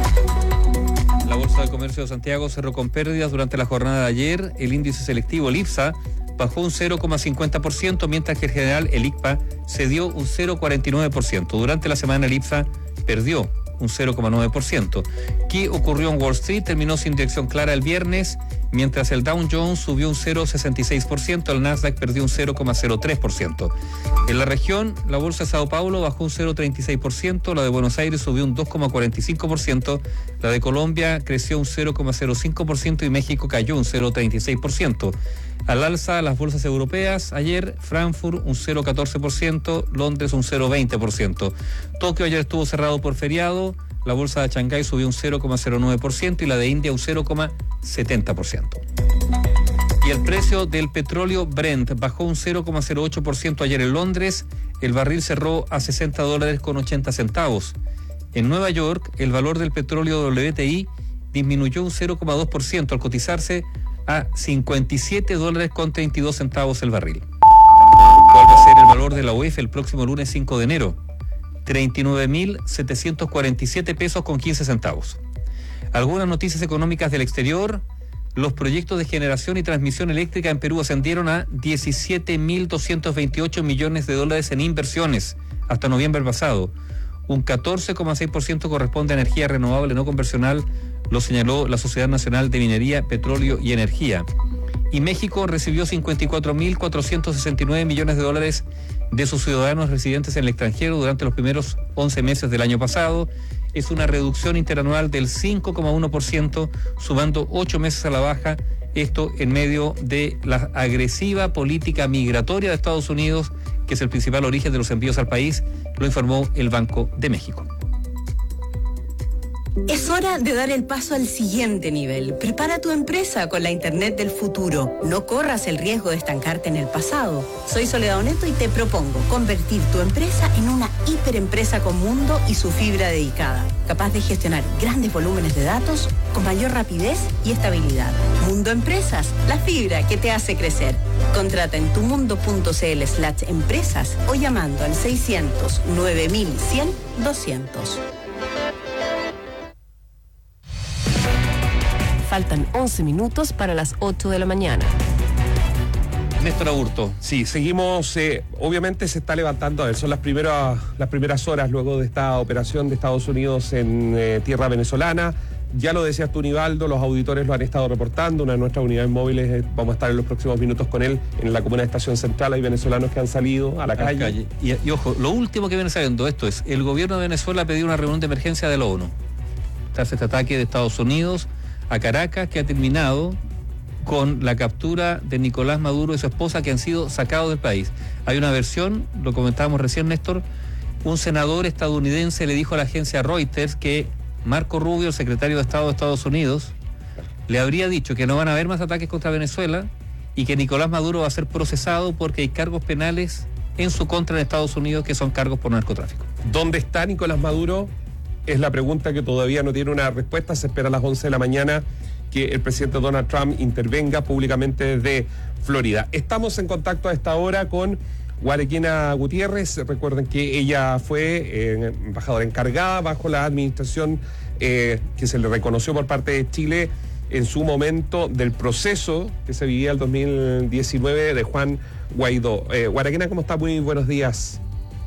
La Bolsa de Comercio de Santiago cerró con pérdidas durante la jornada de ayer. El índice selectivo, el IPSA, bajó un 0,50%, mientras que el general, el ICPA, cedió un 0,49%. Durante la semana el IPSA perdió un 0,9%. ¿Qué ocurrió en Wall Street? Terminó sin dirección clara el viernes, mientras el Dow Jones subió un 0,66%, el Nasdaq perdió un 0,03%. En la región, la bolsa de Sao Paulo bajó un 0,36%, la de Buenos Aires subió un 2,45%, la de Colombia creció un 0,05% y México cayó un 0,36%. Al alza las bolsas europeas, ayer Frankfurt un 0,14%, Londres un 0,20%. Tokio ayer estuvo cerrado por feriado, la bolsa de Shanghái subió un 0,09% y la de India un 0,70%. Y el precio del petróleo Brent bajó un 0,08% ayer en Londres, el barril cerró a $60.80. En Nueva York, el valor del petróleo WTI disminuyó un 0,2% al cotizarse a $57.32 el barril. ¿Cuál va a ser el valor de la UEF el próximo lunes 5 de enero? 39.747 pesos con 15 centavos. Algunas noticias económicas del exterior. Los proyectos de generación y transmisión eléctrica en Perú ascendieron a $17.228 millones en inversiones hasta noviembre pasado. Un 14,6% corresponde a energía renovable no convencional, lo señaló la Sociedad Nacional de Minería, Petróleo y Energía. Y México recibió $54.469 millones de sus ciudadanos residentes en el extranjero durante los primeros 11 meses del año pasado. Es una reducción interanual del 5,1%, sumando 8 meses a la baja. Esto en medio de la agresiva política migratoria de Estados Unidos, que es el principal origen de los envíos al país, lo informó el Banco de México. Es hora de dar el paso al siguiente nivel. Prepara tu empresa con la Internet del futuro. No corras el riesgo de estancarte en el pasado. Soy Soledad Oneto y te propongo convertir tu empresa en una hiperempresa con Mundo y su fibra dedicada, capaz de gestionar grandes volúmenes de datos con mayor rapidez y estabilidad. Mundo Empresas, la fibra que te hace crecer. Contrata en tumundo.cl/empresas o llamando al 600 9100 200. Faltan 11 minutos para las 8 de la mañana. Néstor Aburto. Sí, seguimos, obviamente se está levantando, a ver, son las primeras horas luego de esta operación de Estados Unidos en tierra venezolana. Ya lo decías tú, Nivaldo, los auditores lo han estado reportando, una de nuestras unidades móviles, vamos a estar en los próximos minutos con él, en la comuna de Estación Central, hay venezolanos que han salido a la calle. Y ojo, lo último que viene saliendo esto es, el gobierno de Venezuela ha pedido una reunión de emergencia de la ONU. Tras este ataque de Estados Unidos a Caracas, que ha terminado con la captura de Nicolás Maduro y su esposa, que han sido sacados del país. Hay una versión, lo comentábamos recién, Néstor, un senador estadounidense le dijo a la agencia Reuters que Marco Rubio, el secretario de Estado de Estados Unidos, le habría dicho que no van a haber más ataques contra Venezuela y que Nicolás Maduro va a ser procesado porque hay cargos penales en su contra en Estados Unidos que son cargos por narcotráfico. ¿Dónde está Nicolás Maduro? Es la pregunta que todavía no tiene una respuesta. Se espera a las 11 de la mañana que el presidente Donald Trump intervenga públicamente desde Florida. Estamos en contacto a esta hora con Guarequena Gutiérrez. Recuerden que ella fue embajadora encargada bajo la administración que se le reconoció por parte de Chile en su momento del proceso que se vivía el 2019 de Juan Guaidó. Guarequena, ¿cómo está? Muy buenos días.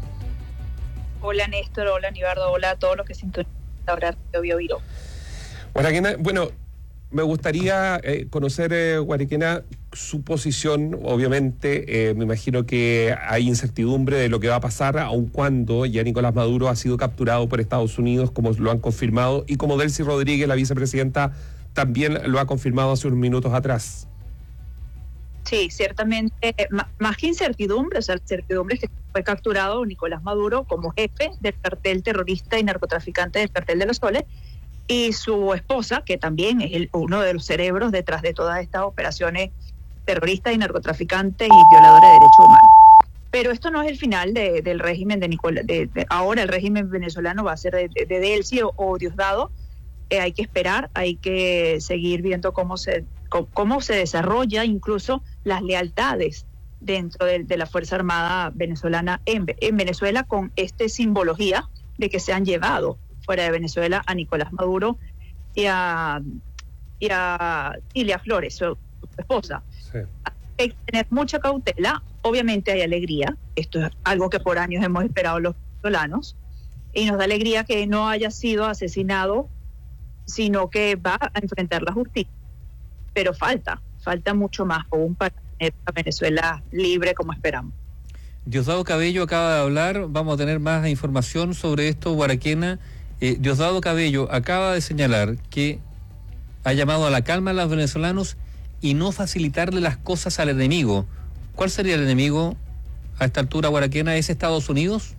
Hola Néstor, hola Aníbaldo, hola a todos los que sintonizan ahora Radio Bio. Guarequena, bueno, me gustaría conocer, Guarequena, su posición. Obviamente, me imagino que hay incertidumbre de lo que va a pasar, aun cuando ya Nicolás Maduro ha sido capturado por Estados Unidos, como lo han confirmado, y como Delcy Rodríguez, la vicepresidenta, también lo ha confirmado hace unos minutos atrás. Sí, ciertamente, más que incertidumbre, o sea, la incertidumbre es que fue capturado Nicolás Maduro como jefe del cartel terrorista y narcotraficante del Cartel de los Soles, y su esposa, que también es uno de los cerebros detrás de todas estas operaciones terroristas y narcotraficantes y violadores de derechos humanos. Pero esto no es el final del régimen de Nicolás. Ahora el régimen venezolano va a ser de Delcy o Diosdado. Hay que esperar, hay que seguir viendo cómo se desarrolla incluso las lealtades dentro de la Fuerza Armada venezolana en Venezuela, con esta simbología de que se han llevado fuera de Venezuela a Nicolás Maduro y a Cilia Flores, su esposa. Sí. Hay que tener mucha cautela. Obviamente hay alegría, esto es algo que por años hemos esperado los venezolanos, y nos da alegría que no haya sido asesinado, sino que va a enfrentar la justicia. Pero falta mucho más aún para tener a Venezuela libre como esperamos. Diosdado Cabello acaba de hablar, vamos a tener más información sobre esto, Guarequena. Diosdado Cabello acaba de señalar que ha llamado a la calma a los venezolanos y no facilitarle las cosas al enemigo. ¿Cuál sería el enemigo a esta altura, Guarequena? ¿Es Estados Unidos?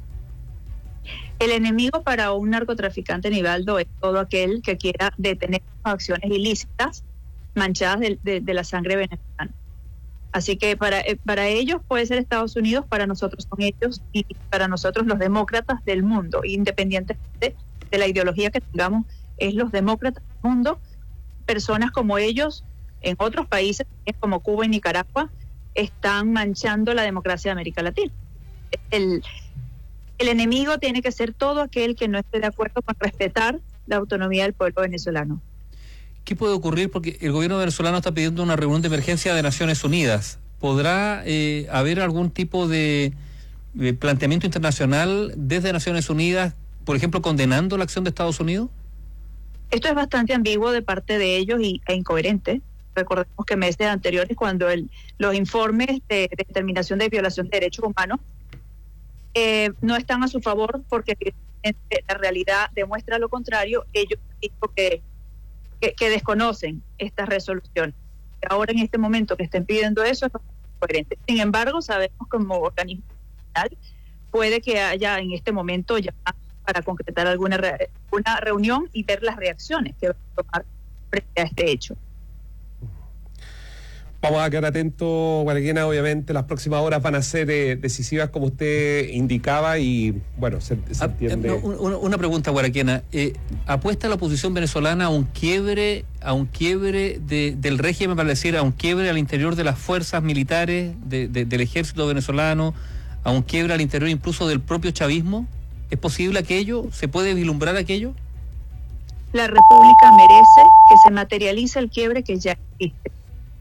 El enemigo para un narcotraficante, Nivaldo, es todo aquel que quiera detener acciones ilícitas manchadas de la sangre venezolana. Así que para ellos puede ser Estados Unidos, para nosotros son ellos, y para nosotros los demócratas del mundo, independientemente de la ideología que tengamos, es los demócratas del mundo. Personas como ellos en otros países como Cuba y Nicaragua están manchando la democracia de América Latina. El enemigo tiene que ser todo aquel que no esté de acuerdo con respetar la autonomía del pueblo venezolano. ¿Qué puede ocurrir? Porque el gobierno venezolano está pidiendo una reunión de emergencia de Naciones Unidas. ¿Podrá haber algún tipo de planteamiento internacional desde Naciones Unidas, por ejemplo, condenando la acción de Estados Unidos? Esto es bastante ambiguo de parte de ellos e incoherente. Recordemos que meses anteriores, cuando los informes de determinación de violación de derechos humanos no están a su favor, porque la realidad demuestra lo contrario, ellos dijo que desconocen estas resoluciones. Ahora, en este momento que estén pidiendo eso, es coherente. Sin embargo, sabemos como organismo internacional puede que haya en este momento ya para concretar alguna reunión y ver las reacciones que van a tomar frente a este hecho. Vamos a quedar atentos, Guarequena. Obviamente las próximas horas van a ser decisivas, como usted indicaba, y bueno, se entiende. Una pregunta, Guarequena. ¿Apuesta la oposición venezolana a un quiebre del régimen, para decir, a un quiebre al interior de las fuerzas militares del ejército venezolano, a un quiebre al interior incluso del propio chavismo? ¿Es posible aquello? ¿Se puede vislumbrar aquello? La República merece que se materialice el quiebre que ya existe.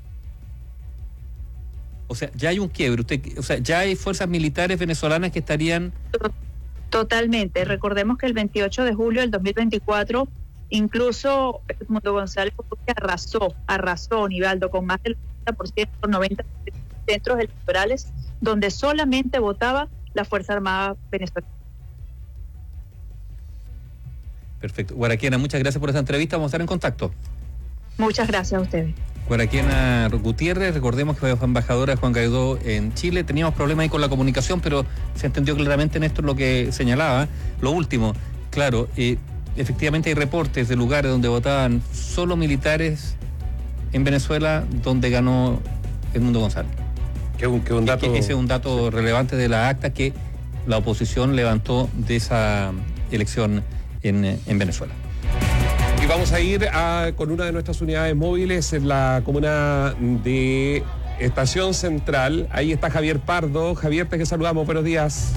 O sea, ya hay un quiebre. Ya hay fuerzas militares venezolanas que estarían... Totalmente. Recordemos que el 28 de julio del 2024, incluso Edmundo González arrasó, Nivaldo, con más del 90%, 90% centros electorales, donde solamente votaba la Fuerza Armada venezolana. Perfecto. Guarequena, muchas gracias por esta entrevista. Vamos a estar en contacto. Muchas gracias a ustedes. Guaraquena Gutiérrez, recordemos que fue embajadora de Juan Guaidó en Chile. Teníamos problemas ahí con la comunicación, pero se entendió claramente, Néstor, lo que señalaba. Lo último, claro, efectivamente hay reportes de lugares donde votaban solo militares en Venezuela, donde ganó Edmundo González. Que un dato... Ese es un dato relevante de la acta que la oposición levantó de esa elección en Venezuela. Y vamos a ir con una de nuestras unidades móviles en la comuna de Estación Central. Ahí está Javier Pardo. Javier, te saludamos. Buenos días.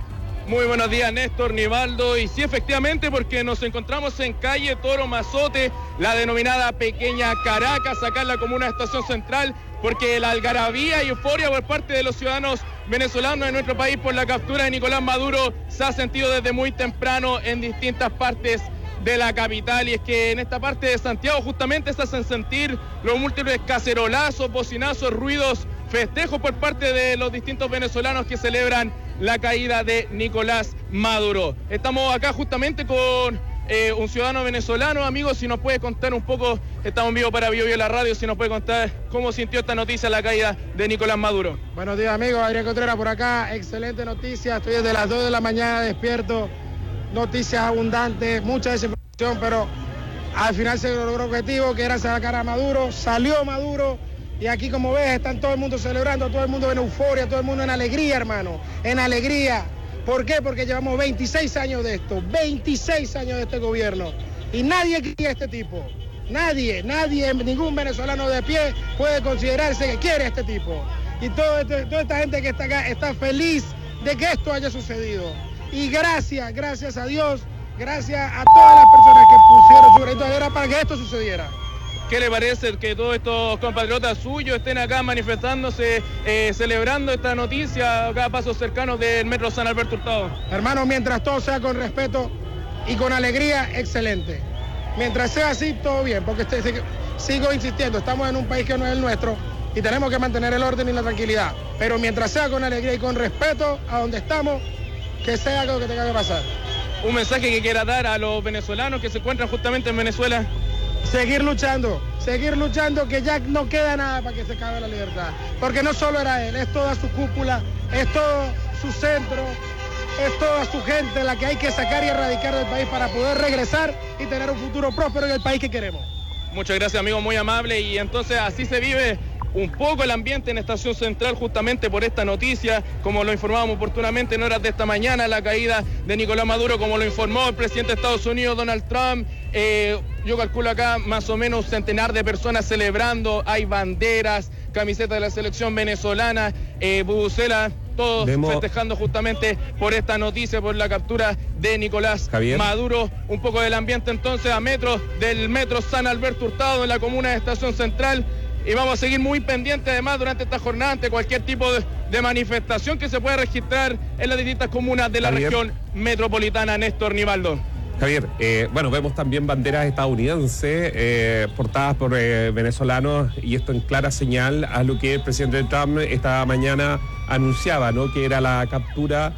Muy buenos días, Néstor, Nivaldo, y sí, efectivamente, porque nos encontramos en calle Toro Mazote, la denominada Pequeña Caracas, acá en la comuna de Estación Central, porque la algarabía y euforia por parte de los ciudadanos venezolanos en nuestro país por la captura de Nicolás Maduro se ha sentido desde muy temprano en distintas partes de la capital, y es que en esta parte de Santiago justamente se hacen sentir los múltiples cacerolazos, bocinazos, ruidos, festejos por parte de los distintos venezolanos que celebran la caída de Nicolás Maduro. Estamos acá justamente con un ciudadano venezolano. Amigos, si nos puede contar un poco, estamos en vivo para Bio Bio la radio, si nos puede contar cómo sintió esta noticia, la caída de Nicolás Maduro. Buenos días, amigos, Adrián Contreras por acá, excelente noticia, estoy desde las 2 de la mañana despierto, noticias abundantes, mucha desinformación, pero al final se logró el objetivo, que era sacar a Maduro, salió Maduro. Y aquí, como ves, están todo el mundo celebrando, todo el mundo en euforia, todo el mundo en alegría, hermano, en alegría. ¿Por qué? Porque llevamos 26 años de esto, 26 años de este gobierno. Y nadie quería a este tipo. Nadie, ningún venezolano de pie puede considerarse que quiere a este tipo. Y toda esta gente que está acá está feliz de que esto haya sucedido. Y gracias a Dios, gracias a todas las personas que pusieron su granito de arena para que esto sucediera. ¿Qué le parece que todos estos compatriotas suyos estén acá manifestándose, celebrando esta noticia, acá a pasos cercanos del Metro San Alberto Hurtado? Hermano, mientras todo sea con respeto y con alegría, excelente. Mientras sea así, todo bien, porque sigo insistiendo, estamos en un país que no es el nuestro y tenemos que mantener el orden y la tranquilidad. Pero mientras sea con alegría y con respeto a donde estamos, que sea lo que tenga que pasar. ¿Un mensaje que quiera dar a los venezolanos que se encuentran justamente en Venezuela? Seguir luchando, que ya no queda nada para que se acabe la libertad. Porque no solo era él, es toda su cúpula, es todo su centro, es toda su gente la que hay que sacar y erradicar del país para poder regresar y tener un futuro próspero en el país que queremos. Muchas gracias, amigo, muy amable. Y entonces así se vive un poco el ambiente en Estación Central justamente por esta noticia, como lo informábamos oportunamente en horas de esta mañana, la caída de Nicolás Maduro, como lo informó el presidente de Estados Unidos, Donald Trump. Yo calculo acá más o menos un centenar de personas celebrando, hay banderas, camisetas de la selección venezolana, bubucelas, todos festejando justamente por esta noticia, por la captura de Nicolás Maduro. Un poco del ambiente entonces a metros del Metro San Alberto Hurtado en la comuna de Estación Central. Y vamos a seguir muy pendientes además durante esta jornada ante cualquier tipo de manifestación que se pueda registrar en las distintas comunas de la región metropolitana. Néstor, Nivaldo. Javier, bueno, vemos también banderas estadounidenses portadas por venezolanos, y esto en clara señal a lo que el presidente Trump esta mañana anunciaba, ¿no? Que era la captura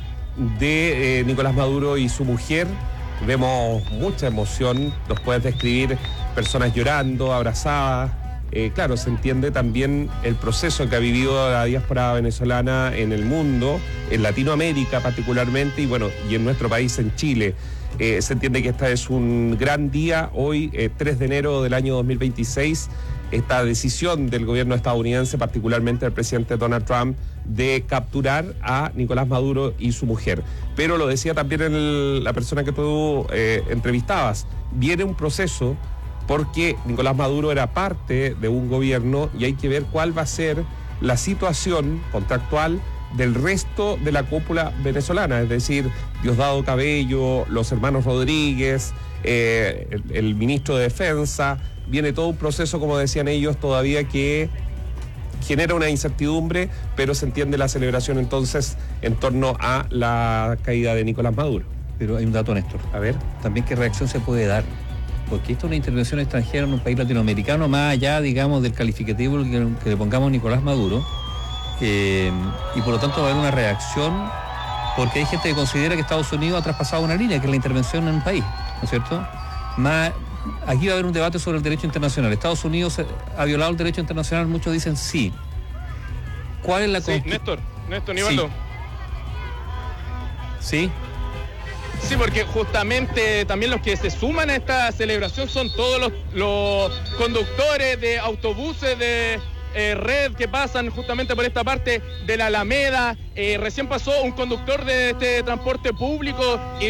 de Nicolás Maduro y su mujer. Vemos mucha emoción, nos puedes describir personas llorando, abrazadas. Claro, se entiende también el proceso que ha vivido la diáspora venezolana en el mundo, en Latinoamérica particularmente, y bueno, y en nuestro país, en Chile. Se entiende que este es un gran día, hoy, 3 de enero del año 2026, esta decisión del gobierno estadounidense, particularmente del presidente Donald Trump, de capturar a Nicolás Maduro y su mujer. Pero lo decía también la persona que tú entrevistabas, viene un proceso porque Nicolás Maduro era parte de un gobierno y hay que ver cuál va a ser la situación contractual del resto de la cúpula venezolana, es decir, Diosdado Cabello, los hermanos Rodríguez, el ministro de Defensa. Viene todo un proceso, como decían ellos, todavía que genera una incertidumbre, pero se entiende la celebración entonces en torno a la caída de Nicolás Maduro. Pero hay un dato, Néstor. A ver, también qué reacción se puede dar, porque esto es una intervención extranjera en un país latinoamericano, más allá, digamos, del calificativo que le pongamos a Nicolás Maduro, y por lo tanto va a haber una reacción, porque hay gente que considera que Estados Unidos ha traspasado una línea, que es la intervención en un país, ¿no es cierto? Aquí va a haber un debate sobre el derecho internacional. ¿Estados Unidos ha violado el derecho internacional? Muchos dicen sí. ¿Cuál es la Néstor, Nivaldo. Sí. Sí, porque justamente también los que se suman a esta celebración son todos los conductores de autobuses de red que pasan justamente por esta parte de la Alameda. Recién pasó un conductor de este transporte público y